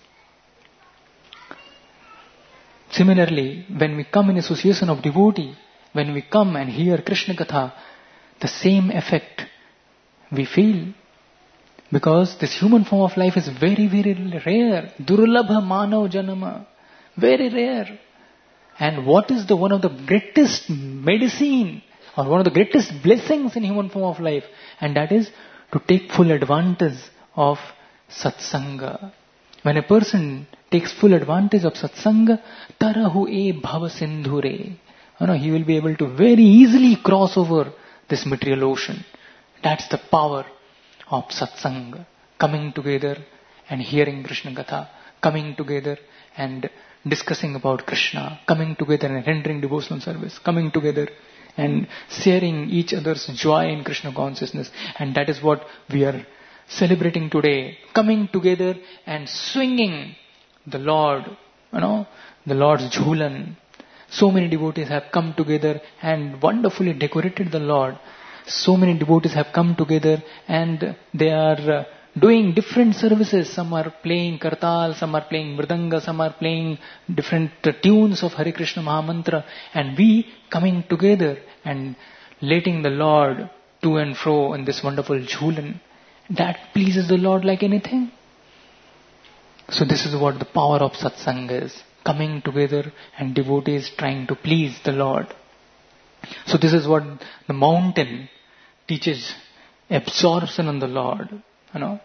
Similarly, when we come in association of devotee, when we come and hear Krishna Katha, the same effect we feel. Because this human form of life is very, very rare. Durlabha Manav Janama. Very rare. And what is the one of the greatest medicine or one of the greatest blessings in human form of life? And that is to take full advantage of satsanga. When a person takes full advantage of satsanga, tarahu e bhava sindhure. You know, he will be able to very easily cross over this material ocean. That's the power of satsanga. Coming together and hearing Krishna Katha. Coming together and discussing about Krishna. Coming together and rendering devotional service. Coming together and sharing each other's joy in Krishna consciousness. And that is what we are celebrating today. Coming together and swinging the Lord, you know, the Lord's Jhulan. So many devotees have come together and wonderfully decorated the Lord. So many devotees have come together and they are uh, doing different services. Some are playing kartal, some are playing mridanga, some are playing different uh, tunes of Hare Krishna Mahamantra. And we coming together and letting the Lord to and fro in this wonderful Jhulan. That pleases the Lord like anything. So this is what the power of satsanga is. Coming together and devotees trying to please the Lord. So this is what the mountain teaches, absorption on the Lord. You know.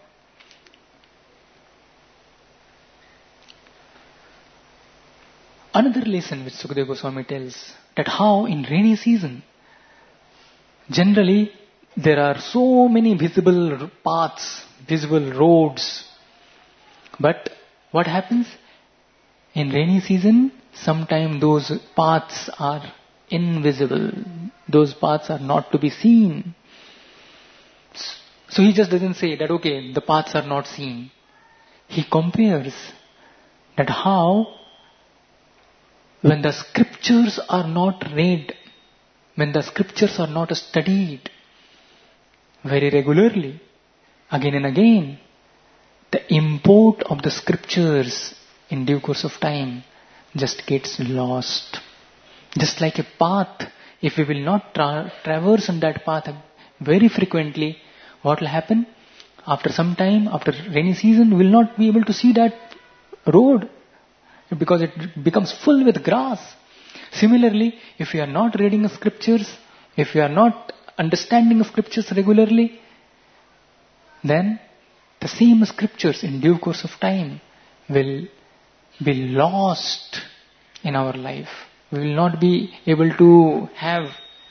Another lesson which Sukadeva Goswami tells, that how in rainy season, generally there are so many visible paths, visible roads. But what happens? In rainy season, sometimes those paths are invisible. Those paths are not to be seen. So he just doesn't say that, okay, the paths are not seen. He compares that how when the scriptures are not read, when the scriptures are not studied very regularly, again and again, the import of the scriptures in due course of time just gets lost. Just like a path, if we will not tra- traverse on that path very frequently, what will happen? After some time, after rainy season, we will not be able to see that road because it becomes full with grass. Similarly, if we are not reading the scriptures, if we are not understanding the scriptures regularly, then the same scriptures in due course of time will be lost in our life. We will not be able to have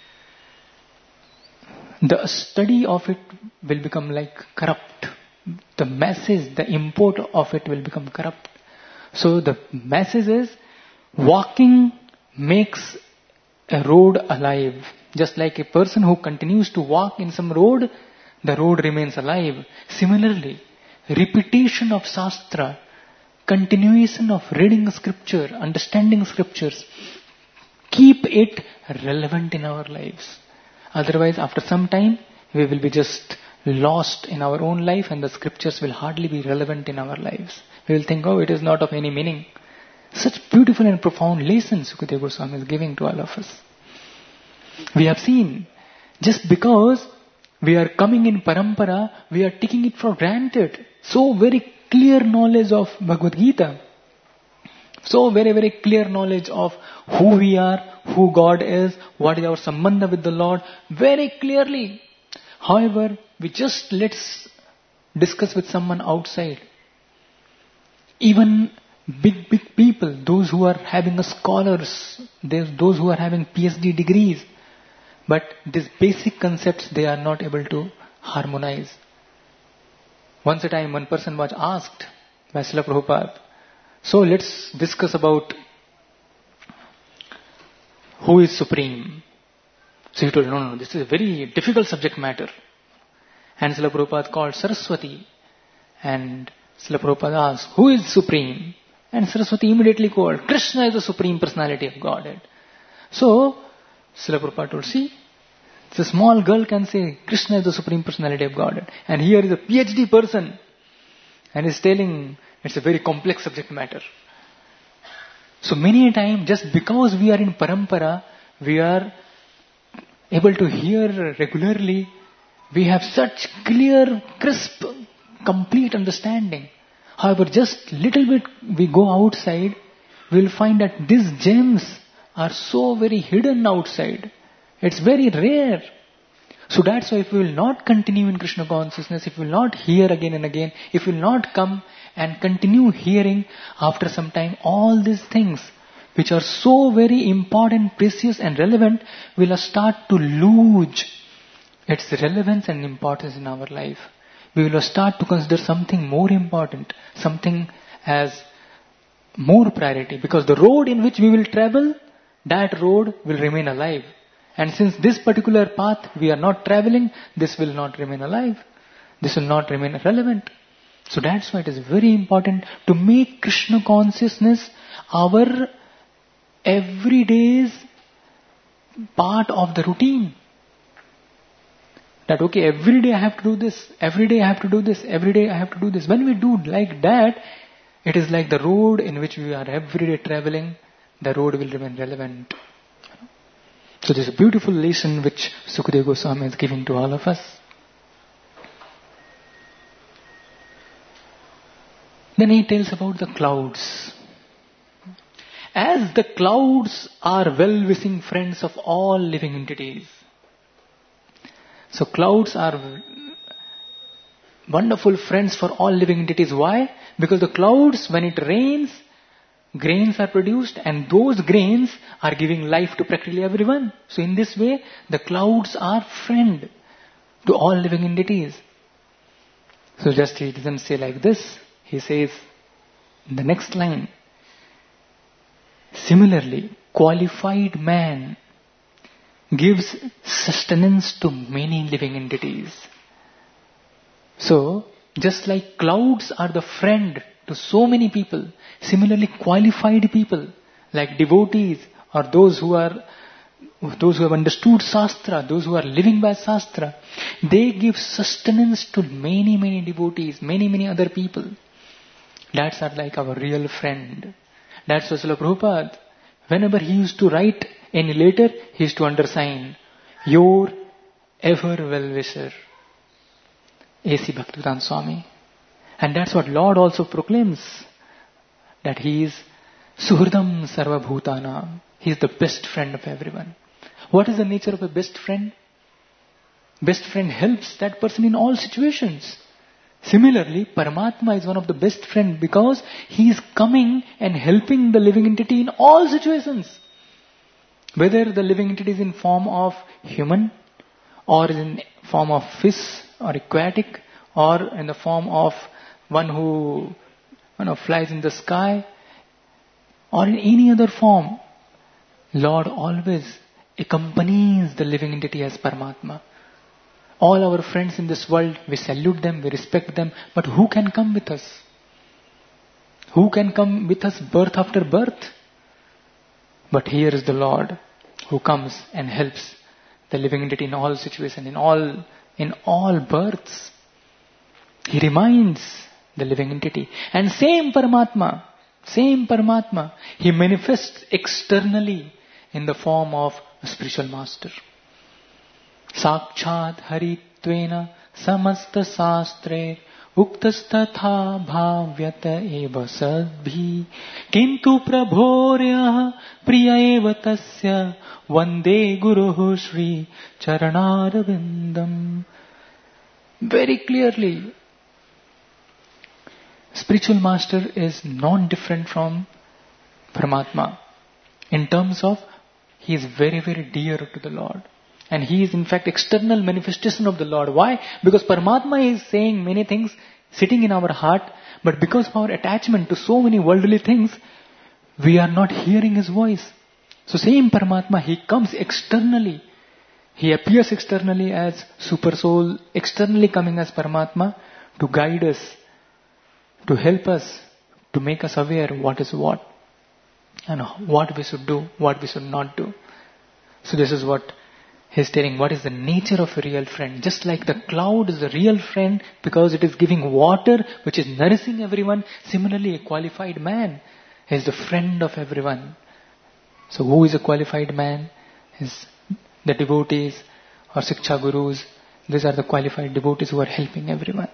the study of it will become like corrupt. The message, the import of it will become corrupt. So the message is walking makes a road alive. Just like a person who continues to walk in some road, the road remains alive. Similarly, repetition of Shastra, continuation of reading scripture, understanding scriptures, keep it relevant in our lives. Otherwise, after some time, we will be just lost in our own life and the scriptures will hardly be relevant in our lives. We will think, oh, it is not of any meaning. Such beautiful and profound lessons Sukadeva Goswami is giving to all of us. We have seen, just because we are coming in parampara, we are taking it for granted. So very clear knowledge of Bhagavad Gita. So very, very clear knowledge of who we are, who God is, what is our sambandha with the Lord, very clearly. However, we just let's discuss with someone outside. Even big, big people, those who are having a scholars, those who are having P H D degrees, but these basic concepts they are not able to harmonize. Once a time one person was asked by Srila Prabhupada, so let's discuss about who is supreme. So he told, no, no, this is a very difficult subject matter. And Srila Prabhupada called Saraswati. And Srila Prabhupada asked, who is supreme? And Saraswati immediately called, Krishna is the supreme personality of Godhead. So, Srila Prabhupada told, see, it's a small girl can say, Krishna is the supreme personality of Godhead. And here is a P H D person. And he's telling, it's a very complex subject matter. So many a time, just because we are in parampara, we are able to hear regularly, we have such clear, crisp, complete understanding. However, just little bit we go outside, we will find that these gems are so very hidden outside. It's very rare. So that's why if we will not continue in Krishna consciousness, if we will not hear again and again, if we will not come and continue hearing after some time, all these things which are so very important, precious and relevant will start to lose its relevance and importance in our life. We will start to consider something more important, something as more priority, because the road in which we will travel, that road will remain alive. And since this particular path we are not traveling, this will not remain alive. This will not remain relevant. So that's why it is very important to make Krishna consciousness our everyday's part of the routine. That okay, every day I have to do this, every day I have to do this, every day I have to do this. When we do like that, it is like the road in which we are every day traveling, the road will remain relevant. So this is a beautiful lesson which Sukadeva Goswami is giving to all of us. Then he tells about the clouds. As the clouds are well-wishing friends of all living entities. So clouds are wonderful friends for all living entities. Why? Because the clouds, when it rains, grains are produced and those grains are giving life to practically everyone. So in this way, the clouds are friend to all living entities. So just he doesn't say like this. He says in the next line, similarly, qualified man gives sustenance to many living entities. So, just like clouds are the friend to so many people, similarly qualified people like devotees or those who are those who have understood Shastra, those who are living by Shastra, they give sustenance to many, many devotees, many, many other people. That's are like our real friend. That's why Srila Prabhupada, whenever he used to write any letter, he used to undersign, your ever well-wisher, A C Bhaktivedanta Swami. And that's what Lord also proclaims, that he is Suhridam Sarva Bhutanam. He is the best friend of everyone. What is the nature of a best friend? Best friend helps that person in all situations. Similarly, Paramatma is one of the best friends because he is coming and helping the living entity in all situations. Whether the living entity is in form of human, or in form of fish or aquatic, or in the form of one who you know, flies in the sky, or in any other form, Lord always accompanies the living entity as Paramatma. All our friends in this world, we salute them, we respect them, but who can come with us? Who can come with us birth after birth? But here is the Lord who comes and helps the living entity in all situations, in all, in all births. He reminds the living entity. And same Paramatma, same Paramatma, he manifests externally in the form of a spiritual master. Sakchat haritvena samasta sastre uktastatha bhavyata eva sadbhi kintu prabhoryah priya eva tasya vande guruhu shri charanarvindam. Very clearly, spiritual master is not different from Paramatma in terms of he is very, very dear to the Lord. And he is in fact external manifestation of the Lord. Why? Because Paramatma is saying many things sitting in our heart, but because of our attachment to so many worldly things, we are not hearing his voice. So same Paramatma, he comes externally. He appears externally as Super Soul, externally coming as Paramatma to guide us, to help us, to make us aware what is what, and what we should do, what we should not do. So this is what he's telling, what is the nature of a real friend. Just like the cloud is a real friend because it is giving water which is nourishing everyone. Similarly, a qualified man is the friend of everyone. So who is a qualified man? Is the devotees or Siksha Gurus. These are the qualified devotees who are helping everyone.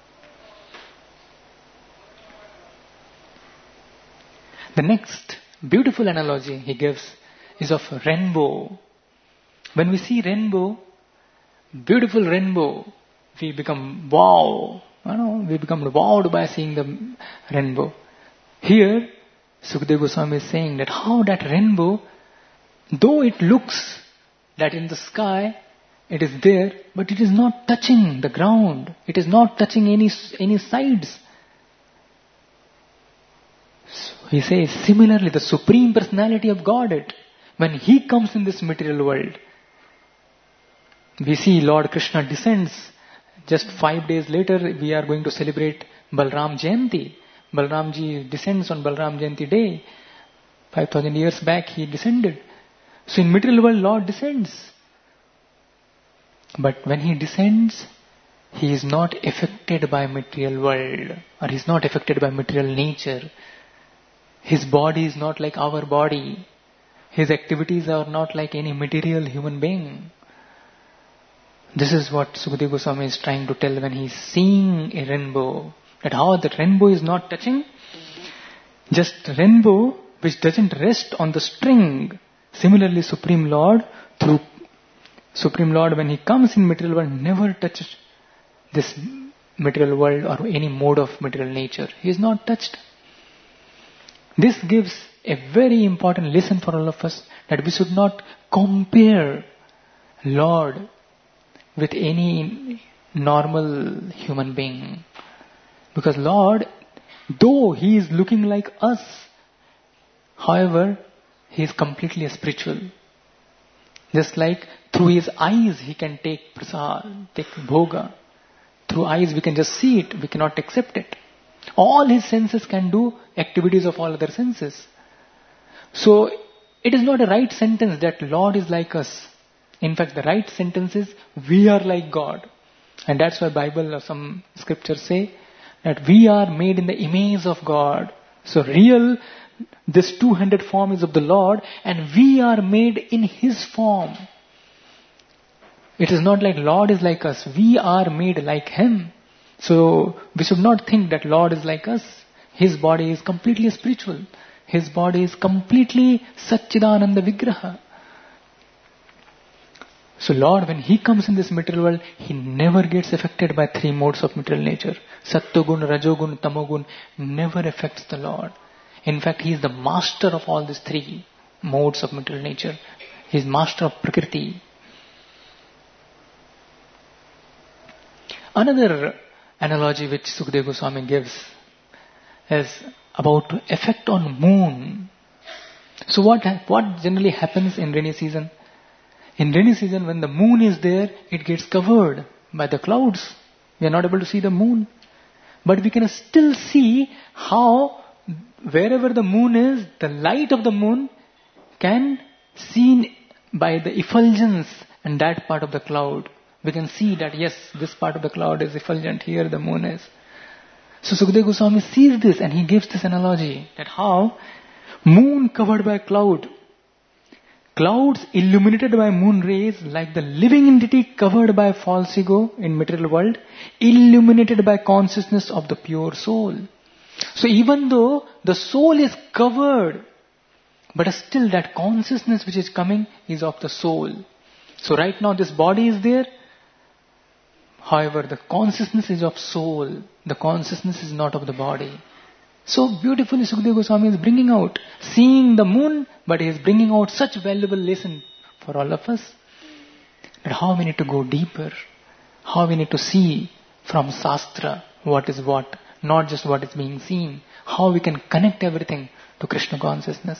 The next beautiful analogy he gives is of a rainbow. When we see rainbow, beautiful rainbow, we become wow. You know, we become wowed by seeing the rainbow. Here, Sukadeva Goswami is saying that how that rainbow, though it looks that in the sky it is there, but it is not touching the ground. It is not touching any any sides. So he says, similarly, the Supreme Personality of Godhead, when he comes in this material world, we see Lord Krishna descends. Just five days later, we are going to celebrate Balram Jayanti. Balramji descends on Balram Jayanti day. Five thousand years back, he descended. So in material world, Lord descends. But when he descends, he is not affected by material world, or he is not affected by material nature. His body is not like our body. His activities are not like any material human being. This is what Sukadeva Goswami is trying to tell when he is seeing a rainbow. That how the rainbow is not touching. Just rainbow which doesn't rest on the string. Similarly, Supreme Lord, through Supreme Lord, when he comes in material world, never touches this material world or any mode of material nature. He is not touched. This gives a very important lesson for all of us, that we should not compare Lord with any normal human being. Because Lord, though he is looking like us, however, he is completely spiritual. Just like through his eyes he can take prasad, take bhoga. Through eyes we can just see it, we cannot accept it. All his senses can do activities of all other senses. So it is not a right sentence that Lord is like us. In fact, the right sentence is, we are like God. And that's why Bible or some scriptures say that we are made in the image of God. So real, this two-handed form is of the Lord, and we are made in His form. It is not like Lord is like us. We are made like Him. So we should not think that Lord is like us. His body is completely spiritual. His body is completely Satchidananda Vigraha. So Lord, when He comes in this material world, He never gets affected by three modes of material nature. Sattogun, Rajogun, Tamogun never affects the Lord. In fact, He is the master of all these three modes of material nature. He is master of Prakriti. Another analogy which Sukadeva Goswami gives is about effect on moon. So what, what generally happens in rainy season? In rainy season, when the moon is there, it gets covered by the clouds. We are not able to see the moon. But we can still see how wherever the moon is, the light of the moon can seen by the effulgence in that part of the cloud. We can see that yes, this part of the cloud is effulgent, here the moon is. So Sukadeva Goswami sees this and he gives this analogy that how moon covered by cloud, clouds illuminated by moon rays like the living entity covered by false ego in material world, illuminated by consciousness of the pure soul. So even though the soul is covered, but still that consciousness which is coming is of the soul. So right now this body is there. However, the consciousness is of soul. The consciousness is not of the body. So beautifully Sukadeva Goswami is bringing out, seeing the moon, but he is bringing out such valuable lesson for all of us. That how we need to go deeper. How we need to see from Shastra what is what, not just what is being seen. How we can connect everything to Krishna consciousness.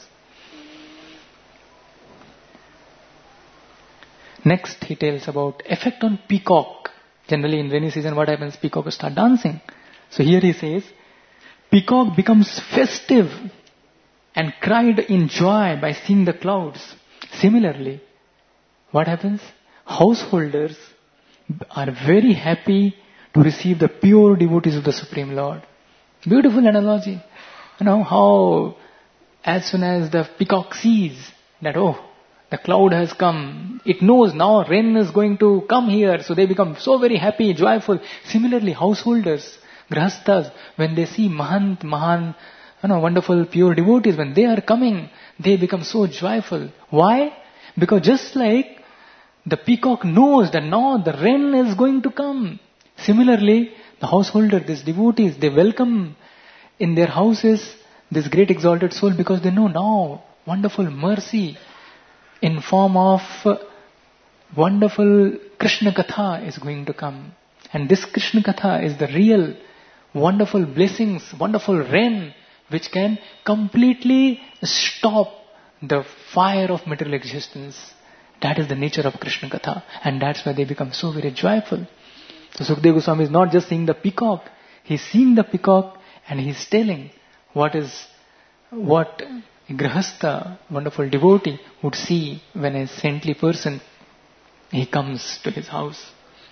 Next he tells about effect on peacock. Generally in rainy season what happens? Peacock start dancing. So here he says, peacock becomes festive and cried in joy by seeing the clouds. Similarly, what happens? Householders are very happy to receive the pure devotees of the Supreme Lord. Beautiful analogy. You know how as soon as the peacock sees that, oh, the cloud has come, it knows now rain is going to come here, so they become so very happy, joyful. Similarly, householders, grahasthas, when they see Mahant, Mahan, you know, wonderful pure devotees, when they are coming, they become so joyful. Why? Because just like the peacock knows that now the rain is going to come. Similarly, the householder, these devotees, they welcome in their houses this great exalted soul because they know now wonderful mercy in form of wonderful Krishna Katha is going to come. And this Krishna Katha is the real wonderful blessings, wonderful rain which can completely stop the fire of material existence. That is the nature of Krishna Katha. And that's why they become so very joyful. So Sukadeva Goswami is not just seeing the peacock. He's seeing the peacock and he's telling what is, what a grahastha, wonderful devotee would see when a saintly person, he comes to his house.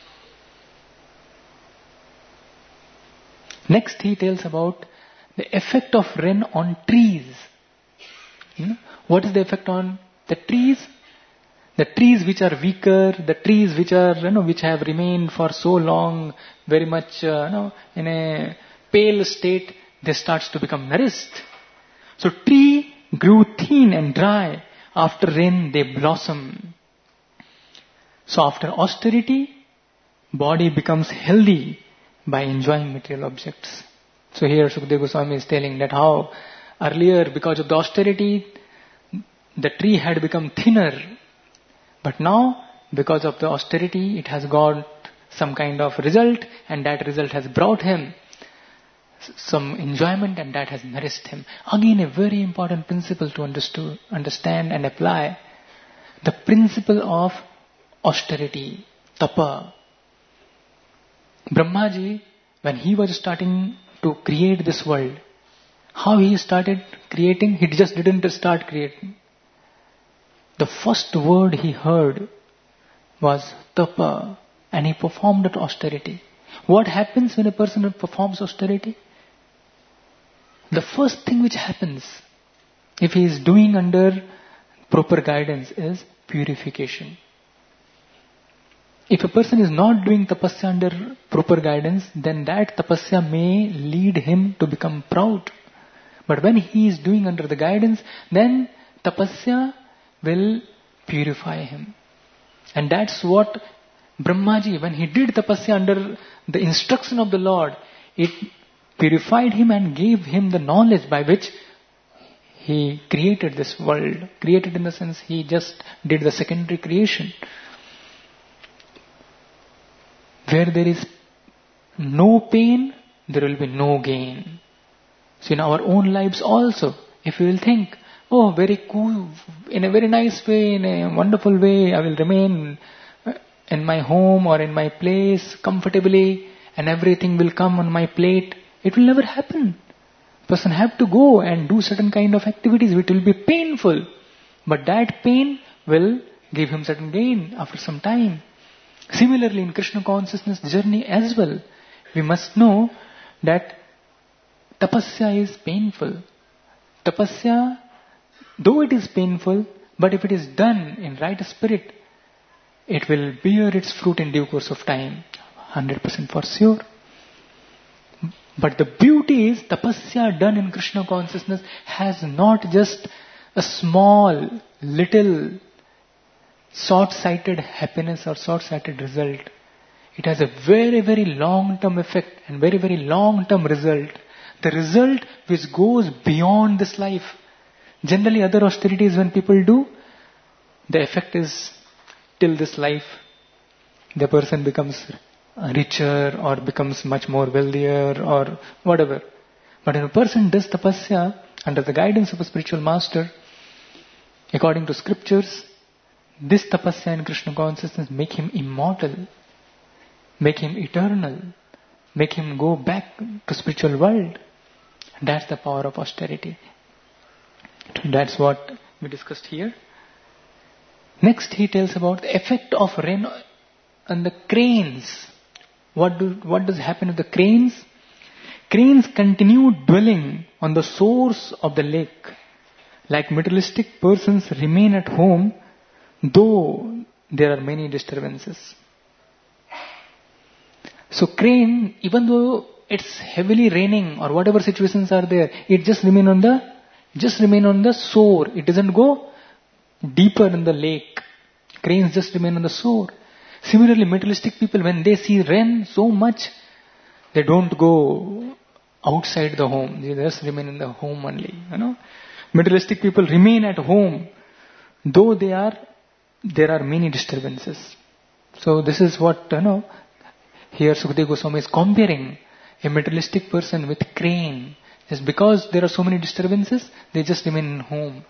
Next he tells about the effect of rain on trees. You know, what is the effect on the trees? The trees which are weaker, the trees which are, you know, which have remained for so long, very much, uh, you know, in a pale state, they start to become nourished. So tree grew thin and dry. After rain, they blossom. So after austerity, body becomes healthy by enjoying material objects. So here Sukadeva Goswami is telling that how earlier, because of the austerity, the tree had become thinner. But now, because of the austerity, it has got some kind of result, and that result has brought him some enjoyment, and that has nourished him. Again, a very important principle to understand, understand and apply. The principle of austerity, tapa. Brahmaji, when he was starting to create this world, how he started creating? He just didn't start creating. the first word he heard was tapa, and he performed that austerity. What happens when a person performs austerity? The first thing which happens, if he is doing under proper guidance, is purification. If a person is not doing tapasya under proper guidance, then that tapasya may lead him to become proud. But when he is doing under the guidance, then tapasya will purify him. And that's what Brahmaji, when he did tapasya under the instruction of the Lord, it purified him and gave him the knowledge by which he created this world. Created in the sense he just did the secondary creation. Where there is no pain, there will be no gain. So in our own lives also, if we will think, oh, very cool, in a very nice way, in a wonderful way, I will remain in my home or in my place comfortably and everything will come on my plate. It will never happen. Person have to go and do certain kind of activities which will be painful. But that pain will give him certain gain after some time. Similarly, in Krishna consciousness journey as well, we must know that tapasya is painful. Tapasya, though it is painful, but if it is done in right spirit, it will bear its fruit in due course of time. one hundred percent for sure. But the beauty is, tapasya done in Krishna consciousness has not just a small, little, short-sighted happiness or short-sighted result. It has a very, very long-term effect and very, very long-term result. The result which goes beyond this life. Generally, other austerities when people do, the effect is till this life. The person becomes richer or becomes much more wealthier or whatever. But when a person does tapasya under the guidance of a spiritual master, according to scriptures, this tapasya in Krishna consciousness make him immortal, make him eternal, make him go back to spiritual world. That's the power of austerity. That's what we discussed here. Next he tells about the effect of rain on the cranes. What do what does happen with the cranes? Cranes continue dwelling on the source of the lake. Like materialistic persons remain at home, though there are many disturbances. So crane, even though it's heavily raining or whatever situations are there, it just remain on the just remain on the shore. It doesn't go deeper in the lake. Cranes just remain on the shore. Similarly, materialistic people, when they see rain so much, they don't go outside the home. They just remain in the home only. You know, materialistic people remain at home, though they are there are many disturbances. So this is what you know. Here Sukadeva Goswami is comparing a materialistic person with crane. Just because there are so many disturbances, they just remain in home.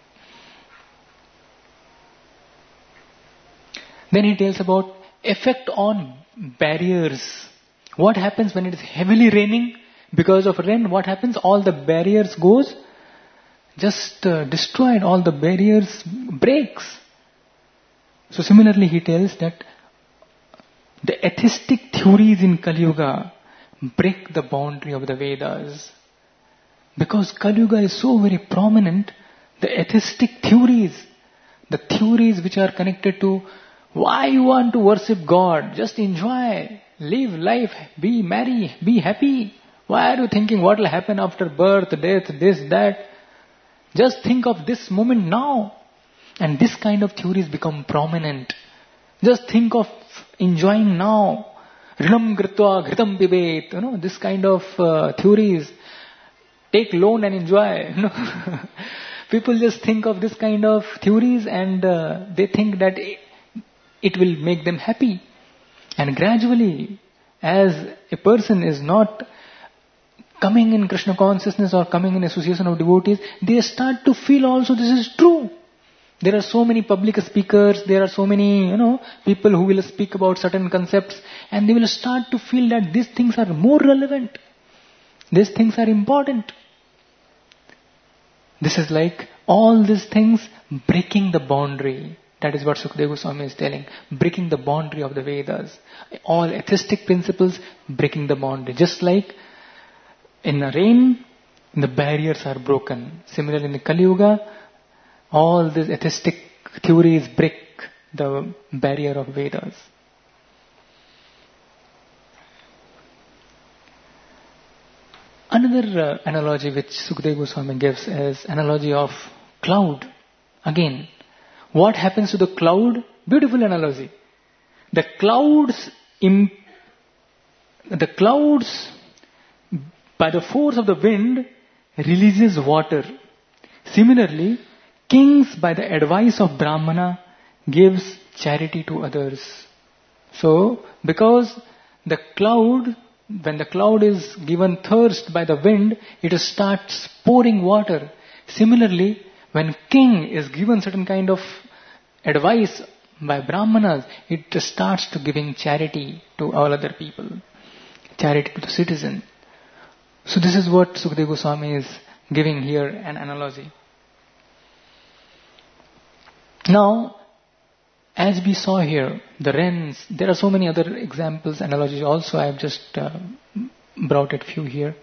Then he tells about effect on barriers. What happens when it is heavily raining? Because of rain, what happens? All the barriers goes just uh, destroyed. All the barriers breaks. So similarly, he tells that the atheistic theories in Kali Yuga break the boundary of the Vedas. Because Kali Yuga is so very prominent, the atheistic theories, the theories which are connected to why you want to worship God, just enjoy, live life, be merry, be happy. Why are you thinking what will happen after birth, death, this, that? Just think of this moment now. And this kind of theories become prominent. Just think of enjoying now. Rinam gritvaghritam pibet. You know, this kind of uh, theories. Take loan and enjoy. You know? People just think of this kind of theories and uh, they think that it, it will make them happy. And gradually, as a person is not coming in Krishna consciousness or coming in association of devotees, they start to feel also this is true. There are so many public speakers, there are so many, you know, people who will speak about certain concepts and they will start to feel that these things are more relevant. These things are important. This is like all these things breaking the boundary. That is what Sukadeva Goswami is telling. Breaking the boundary of the Vedas. All atheistic principles, breaking the boundary. Just like in the rain, the barriers are broken. Similarly in the Kali Yuga, all these atheistic theories break the barrier of Vedas. Another uh, analogy which Sukadeva Goswami gives is analogy of cloud. Again, what happens to the cloud? Beautiful analogy. The clouds, imp- the clouds, by the force of the wind, releases water. Similarly, kings, by the advice of Brahmana, gives charity to others. So, because the cloud, when the cloud is given thirst by the wind, it starts pouring water. Similarly, when king is given certain kind of advice by Brahmanas, it starts to giving charity to all other people. Charity to the citizen. So this is what Sukadeva Goswami is giving here an analogy. Now, as we saw here, the wrens, there are so many other examples, analogies also. I have just uh, brought it few here.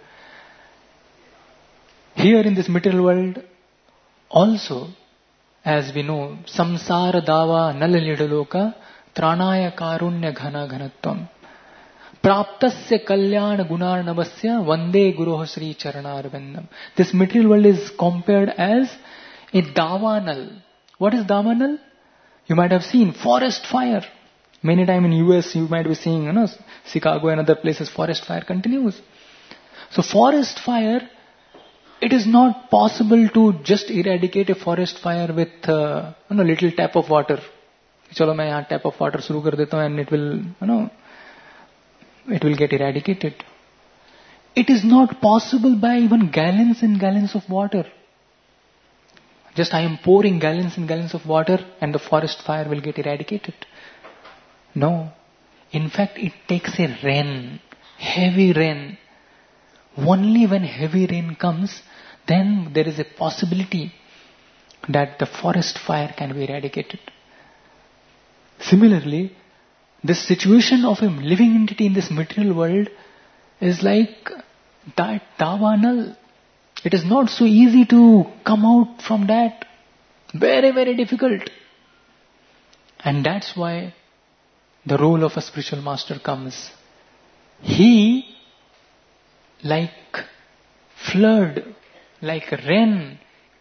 Here in this material world, also, as we know, samsara dava nalalidaloka tranaya karunya ghana ghanatvam praptasya kalyana gunarnavasya vande guroh sri charanarvindam. This material world is compared as a davanal. What is davanal? You might have seen forest fire. Many times in U S you might be seeing, you know, Chicago and other places, forest fire continues. So forest fire, it is not possible to just eradicate a forest fire with uh, you know, little tap of water. Chalo main yahan tap of water shuru kar deta hu and it will, you know, it will get eradicated. It is not possible by even gallons and gallons of water. Just I am pouring gallons and gallons of water and the forest fire will get eradicated. No. In fact, it takes a rain, heavy rain. Only when heavy rain comes, then there is a possibility that the forest fire can be eradicated. Similarly, this situation of a living entity in this material world is like that davanal. It is not so easy to come out from that. Very, very difficult. And that's why the role of a spiritual master comes. He, like flood, like rain,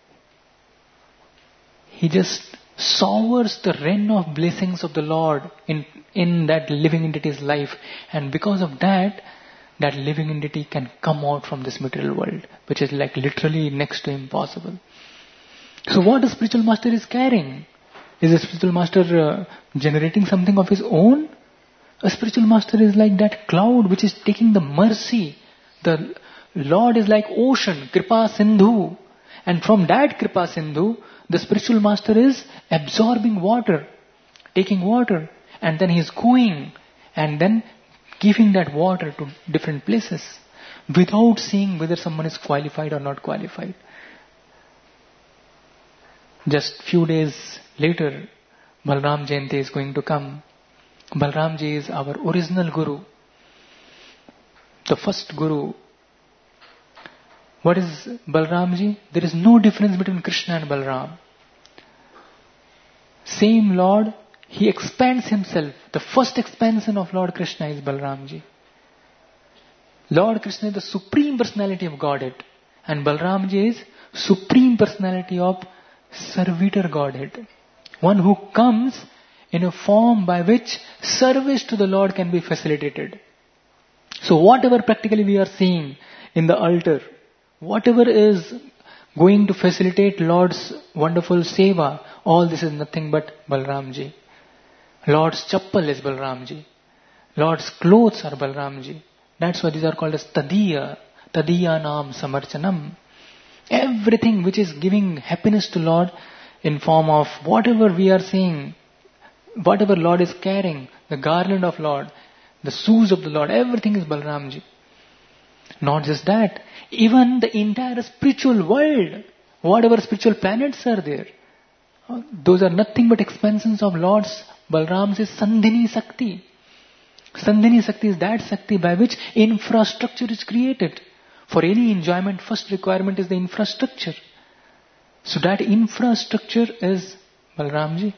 he just showers the rain of blessings of the Lord in, in that living entity's life. And because of that, that living entity can come out from this material world, which is like literally next to impossible. So what a spiritual master is carrying? Is a spiritual master uh, generating something of his own? A spiritual master is like that cloud which is taking the mercy. The Lord is like ocean, Kripa Sindhu. And from that Kripa Sindhu, the spiritual master is absorbing water, taking water, and then he is going and then giving that water to different places without seeing whether someone is qualified or not qualified. Just few days later, Balram Jayanti is going to come. Balramji is our original Guru, the first Guru. What is Balramji? There is no difference between Krishna and Balram. Same Lord, he expands himself. The first expansion of Lord Krishna is Balramji. Lord Krishna is the supreme personality of Godhead. And Balramji is supreme personality of servitor Godhead. One who comes in a form by which service to the Lord can be facilitated. So whatever practically we are seeing in the altar, whatever is going to facilitate Lord's wonderful seva, all this is nothing but Balramji. Lord's chappal is Balramji. Lord's clothes are Balramji. That's why these are called as Tadiya. Tadiya Nam Samarchanam. Everything which is giving happiness to Lord in form of whatever we are seeing, whatever Lord is carrying, the garland of Lord, the shoes of the Lord, everything is Balramji. Not just that, even the entire spiritual world, whatever spiritual planets are there, Those are nothing but expansions of Lord's Balram's Sandhini Sakti. Sandhini Sakti is that Sakti by which infrastructure is created. For any enjoyment, first requirement is the infrastructure. So that infrastructure is Balramji.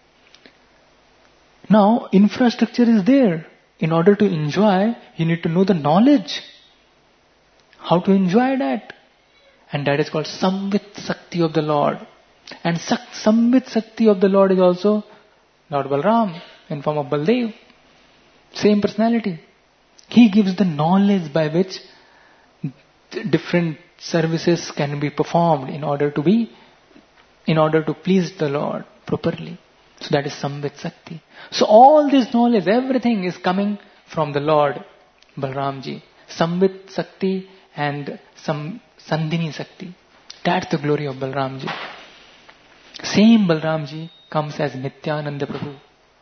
Now, infrastructure is there. In order to enjoy, you need to know the knowledge. How to enjoy that. And that is called Samvit Sakti of the Lord. And Samvit Sakti of the Lord is also Lord Balram in form of Baldev. Same personality. He gives the knowledge by which different services can be performed in order to be, in order to please the Lord properly. So that is Samvit Sakti. So all this knowledge, everything is coming from the Lord Balramji. Samvit Sakti and Sam, Sandhini Sakti. That's the glory of Balramji. Same Balramji comes as Nityananda Prabhu.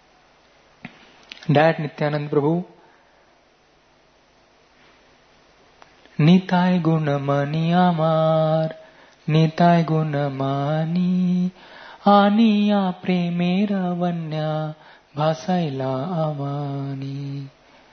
That Nityananda Prabhu, Nitai Gunamani Amar, Nitai Gunamani, Aniya Premera Vanya, Bhasaila Amani.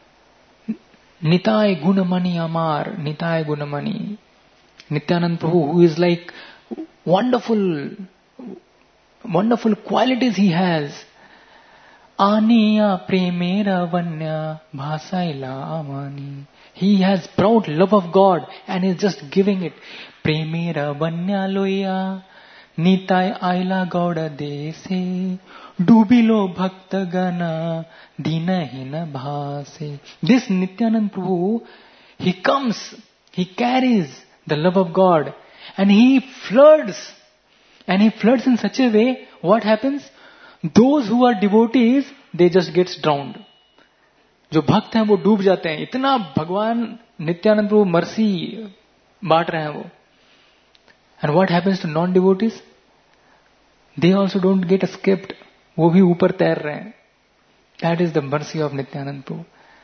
Nitai Gunamani Amar, Nitai Gunamani. Nityananda Prabhu, who is like wonderful, wonderful qualities he has. Aniya Premera Vanya, Bhasaila Amani. He has proud love of God and is just giving it. Premera Vanya Loya, Nitai Aila Gauda Dese, Dubilo Bhakta Gana, Dina Hina Bhase. This Nityananda Prabhu, he comes, he carries the love of God and he floods. And he floods in such a way, what happens? Those who are devotees, they just get drowned. जो भक्त हैं वो डूब जाते हैं. इतना भगवान नित्यानंद प्रभु mercy बांट रहे हैं वो. And what happens to non-devotees? They also don't get escaped. वो भी ऊपर तैर रहे हैं. That is the mercy of Nityanand Prabhu.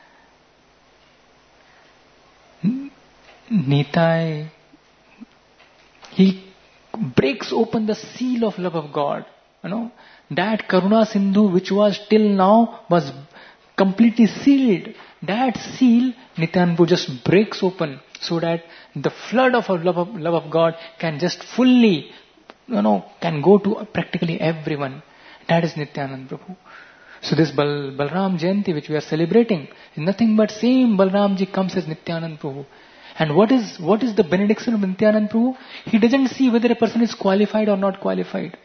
Nitai, he breaks open the seal of love of God. You know, that Karuna Sindhu which was till now was completely sealed. That seal, Nityananda Prabhu just breaks open so that the flood of love of, love of God can just fully, you know, can go to practically everyone. That is Nityananda Prabhu. So this Bal, Balram Jayanti which we are celebrating is nothing but same Balramji comes as Nityananda Prabhu. And what is what is the benediction of Nityananda Prabhu? He doesn't see whether a person is qualified or not qualified.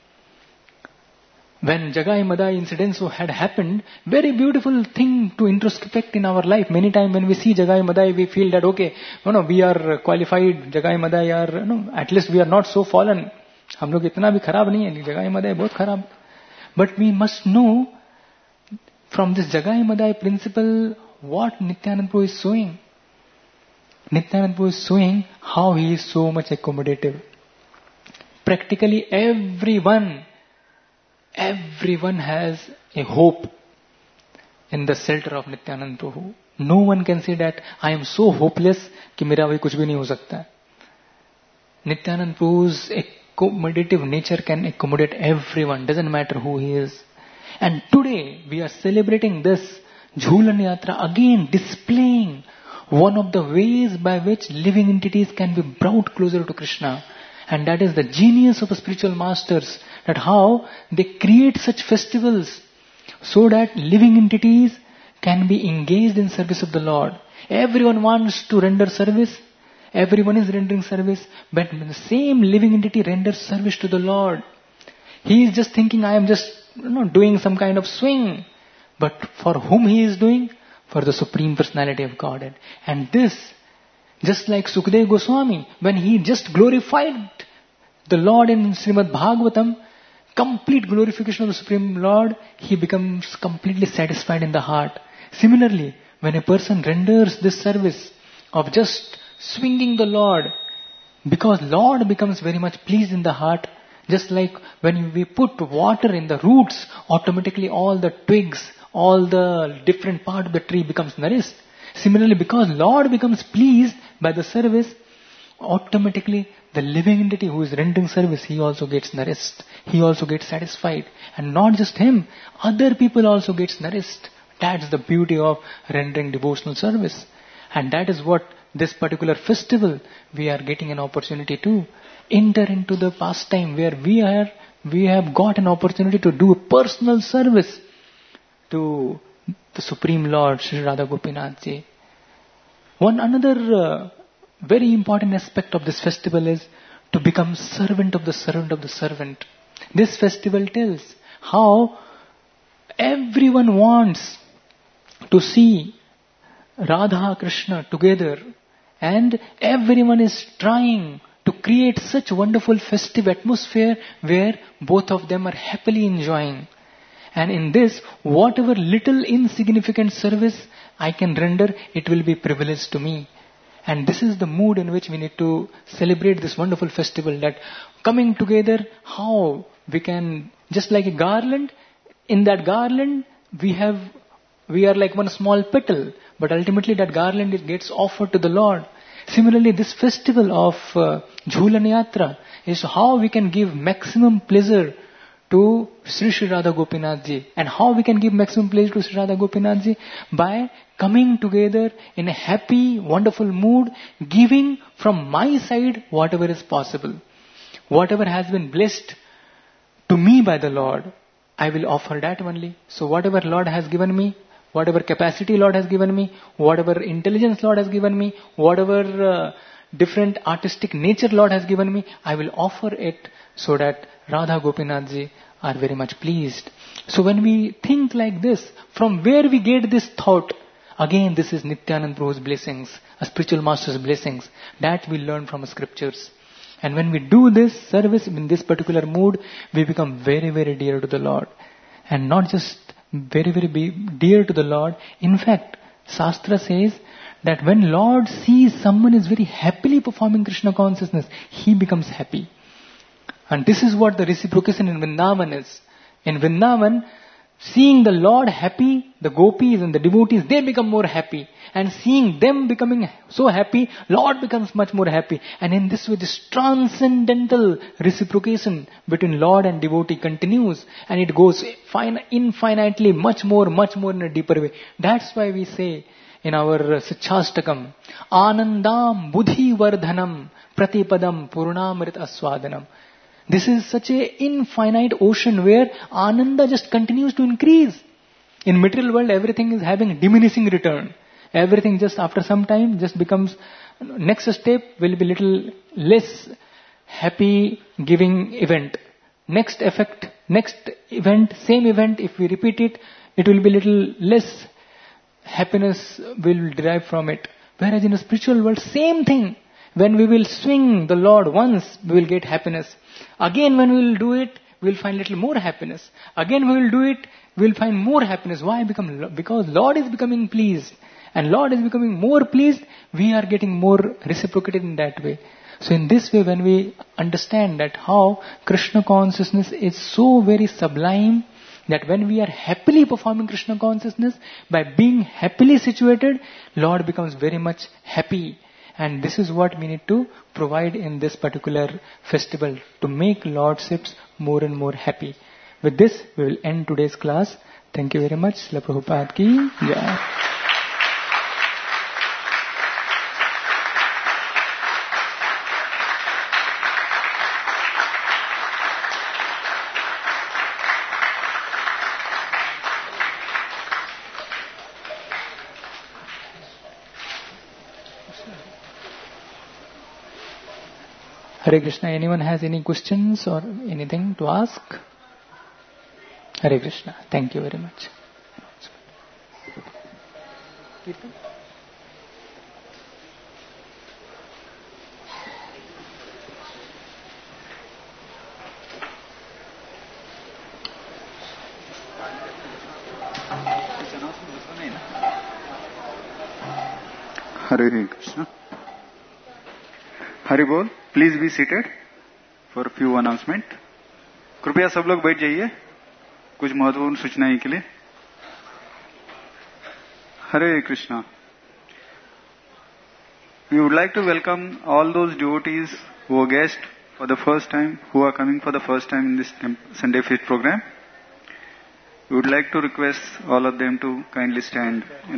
When Jagai Madai incidents had happened, very beautiful thing to introspect in our life. Many times when we see Jagai Madai, we feel that okay, no, no, we are qualified. Jagai Madai are, you know, at least we are not so fallen. हम लोग इतना भी खराब नहीं है. Jagai Madai बहुत खराब. But we must know from this Jagai Madai principle what Nityananda Prabhu is showing. Nityananda Prabhu is showing how he is so much accommodative. Practically everyone, everyone has a hope in the shelter of Nityananda Prabhu. No one can say that I am so hopeless कि मेरा वही कुछ भी नहीं हो सकता. Nityananda Prabhu's accommodative nature can accommodate everyone, doesn't matter who he is. And today we are celebrating this Jhulan Yatra, again displaying one of the ways by which living entities can be brought closer to Krishna. And that is the genius of the spiritual masters, that how they create such festivals so that living entities can be engaged in service of the Lord. Everyone wants to render service. Everyone is rendering service. But the same living entity renders service to the Lord. He is just thinking, I am just, you know, doing some kind of swing. But for whom he is doing? For the Supreme Personality of Godhead. And this, just like Sukadeva Goswami, when he just glorified the Lord in Srimad Bhagavatam, complete glorification of the Supreme Lord, he becomes completely satisfied in the heart. Similarly, when a person renders this service of just swinging the Lord, because Lord becomes very much pleased in the heart, just like when we put water in the roots, automatically all the twigs, all the different part of the tree becomes nourished. Similarly, because Lord becomes pleased by the service, automatically the living entity who is rendering service, he also gets nourished. He also gets satisfied. And not just him, other people also gets nourished. That's the beauty of rendering devotional service. And that is what this particular festival, we are getting an opportunity to enter into the pastime where we are, we have got an opportunity to do a personal service to the Supreme Lord, Sri Radha Gopinath Ji. One another uh, very important aspect of this festival is to become servant of the servant of the servant. This festival tells how everyone wants to see Radha Krishna together, and everyone is trying to create such wonderful festive atmosphere where both of them are happily enjoying. And in this, whatever little insignificant service I can render, it will be privilege to me. And this is the mood in which we need to celebrate this wonderful festival, that coming together, how we can, just like a garland, in that garland we have, we are like one small petal, but ultimately that garland it gets offered to the Lord. Similarly, this festival of uh, Jhulan Yatra is how we can give maximum pleasure to Sri Sri Radha Gopinath Ji. And how we can give maximum pleasure to Sri Radha Gopinath Ji? By coming together in a happy, wonderful mood, giving from my side whatever is possible. Whatever has been blessed to me by the Lord, I will offer that only. So whatever Lord has given me, whatever capacity Lord has given me, whatever intelligence Lord has given me, whatever uh, different artistic nature Lord has given me, I will offer it so that Radha Gopinath Ji are very much pleased. So when we think like this, from where we get this thought, again this is Nityanand Prabhu's blessings, a spiritual master's blessings, that we learn from scriptures. And when we do this service in this particular mood, we become very, very dear to the Lord. And not just very, very be dear to the Lord. In fact, Shastra says that when Lord sees someone is very happily performing Krishna consciousness, he becomes happy. And this is what the reciprocation in Vrindavan is. In Vrindavan, seeing the Lord happy, the gopis and the devotees, they become more happy. And seeing them becoming so happy, Lord becomes much more happy. And in this way, this transcendental reciprocation between Lord and devotee continues. And it goes fin- infinitely, much more, much more in a deeper way. That's why we say in our Sichastakam, Anandam Buddhi Vardhanam Pratipadam Purnamrit Aswadanam. This is such an infinite ocean where Ananda just continues to increase. In material world, everything is having diminishing return. Everything just after some time just becomes, next step will be little less happy giving event. Next effect, next event, same event, if we repeat it, it will be little less happiness will derive from it. Whereas in a spiritual world, same thing. When we will swing the Lord once, we will get happiness. Again when we will do it, we will find little more happiness. Again we will do it, we will find more happiness. Why? Because Lord is becoming pleased. And Lord is becoming more pleased, we are getting more reciprocated in that way. So in this way, when we understand that how Krishna consciousness is so very sublime, that when we are happily performing Krishna consciousness, by being happily situated, Lord becomes very much happy. And this is what we need to provide in this particular festival, to make Lordships more and more happy. With this, we will end today's class. Thank you very much. Srila Prabhupada ki jai. Hare Krishna. Anyone has any questions or anything to ask? Hare Krishna. Thank you very much. Hare Krishna. Hare Bol. Please be seated for a few announcement. कृपया सब लोग बैठ जाइए कुछ महत्वपूर्ण सूचनाएं के लिए. हरे Krishna. we would like to welcome all those devotees who are guests for the first time, who are coming for the first time in this Sunday Feast program. We would like to request all of them to kindly stand.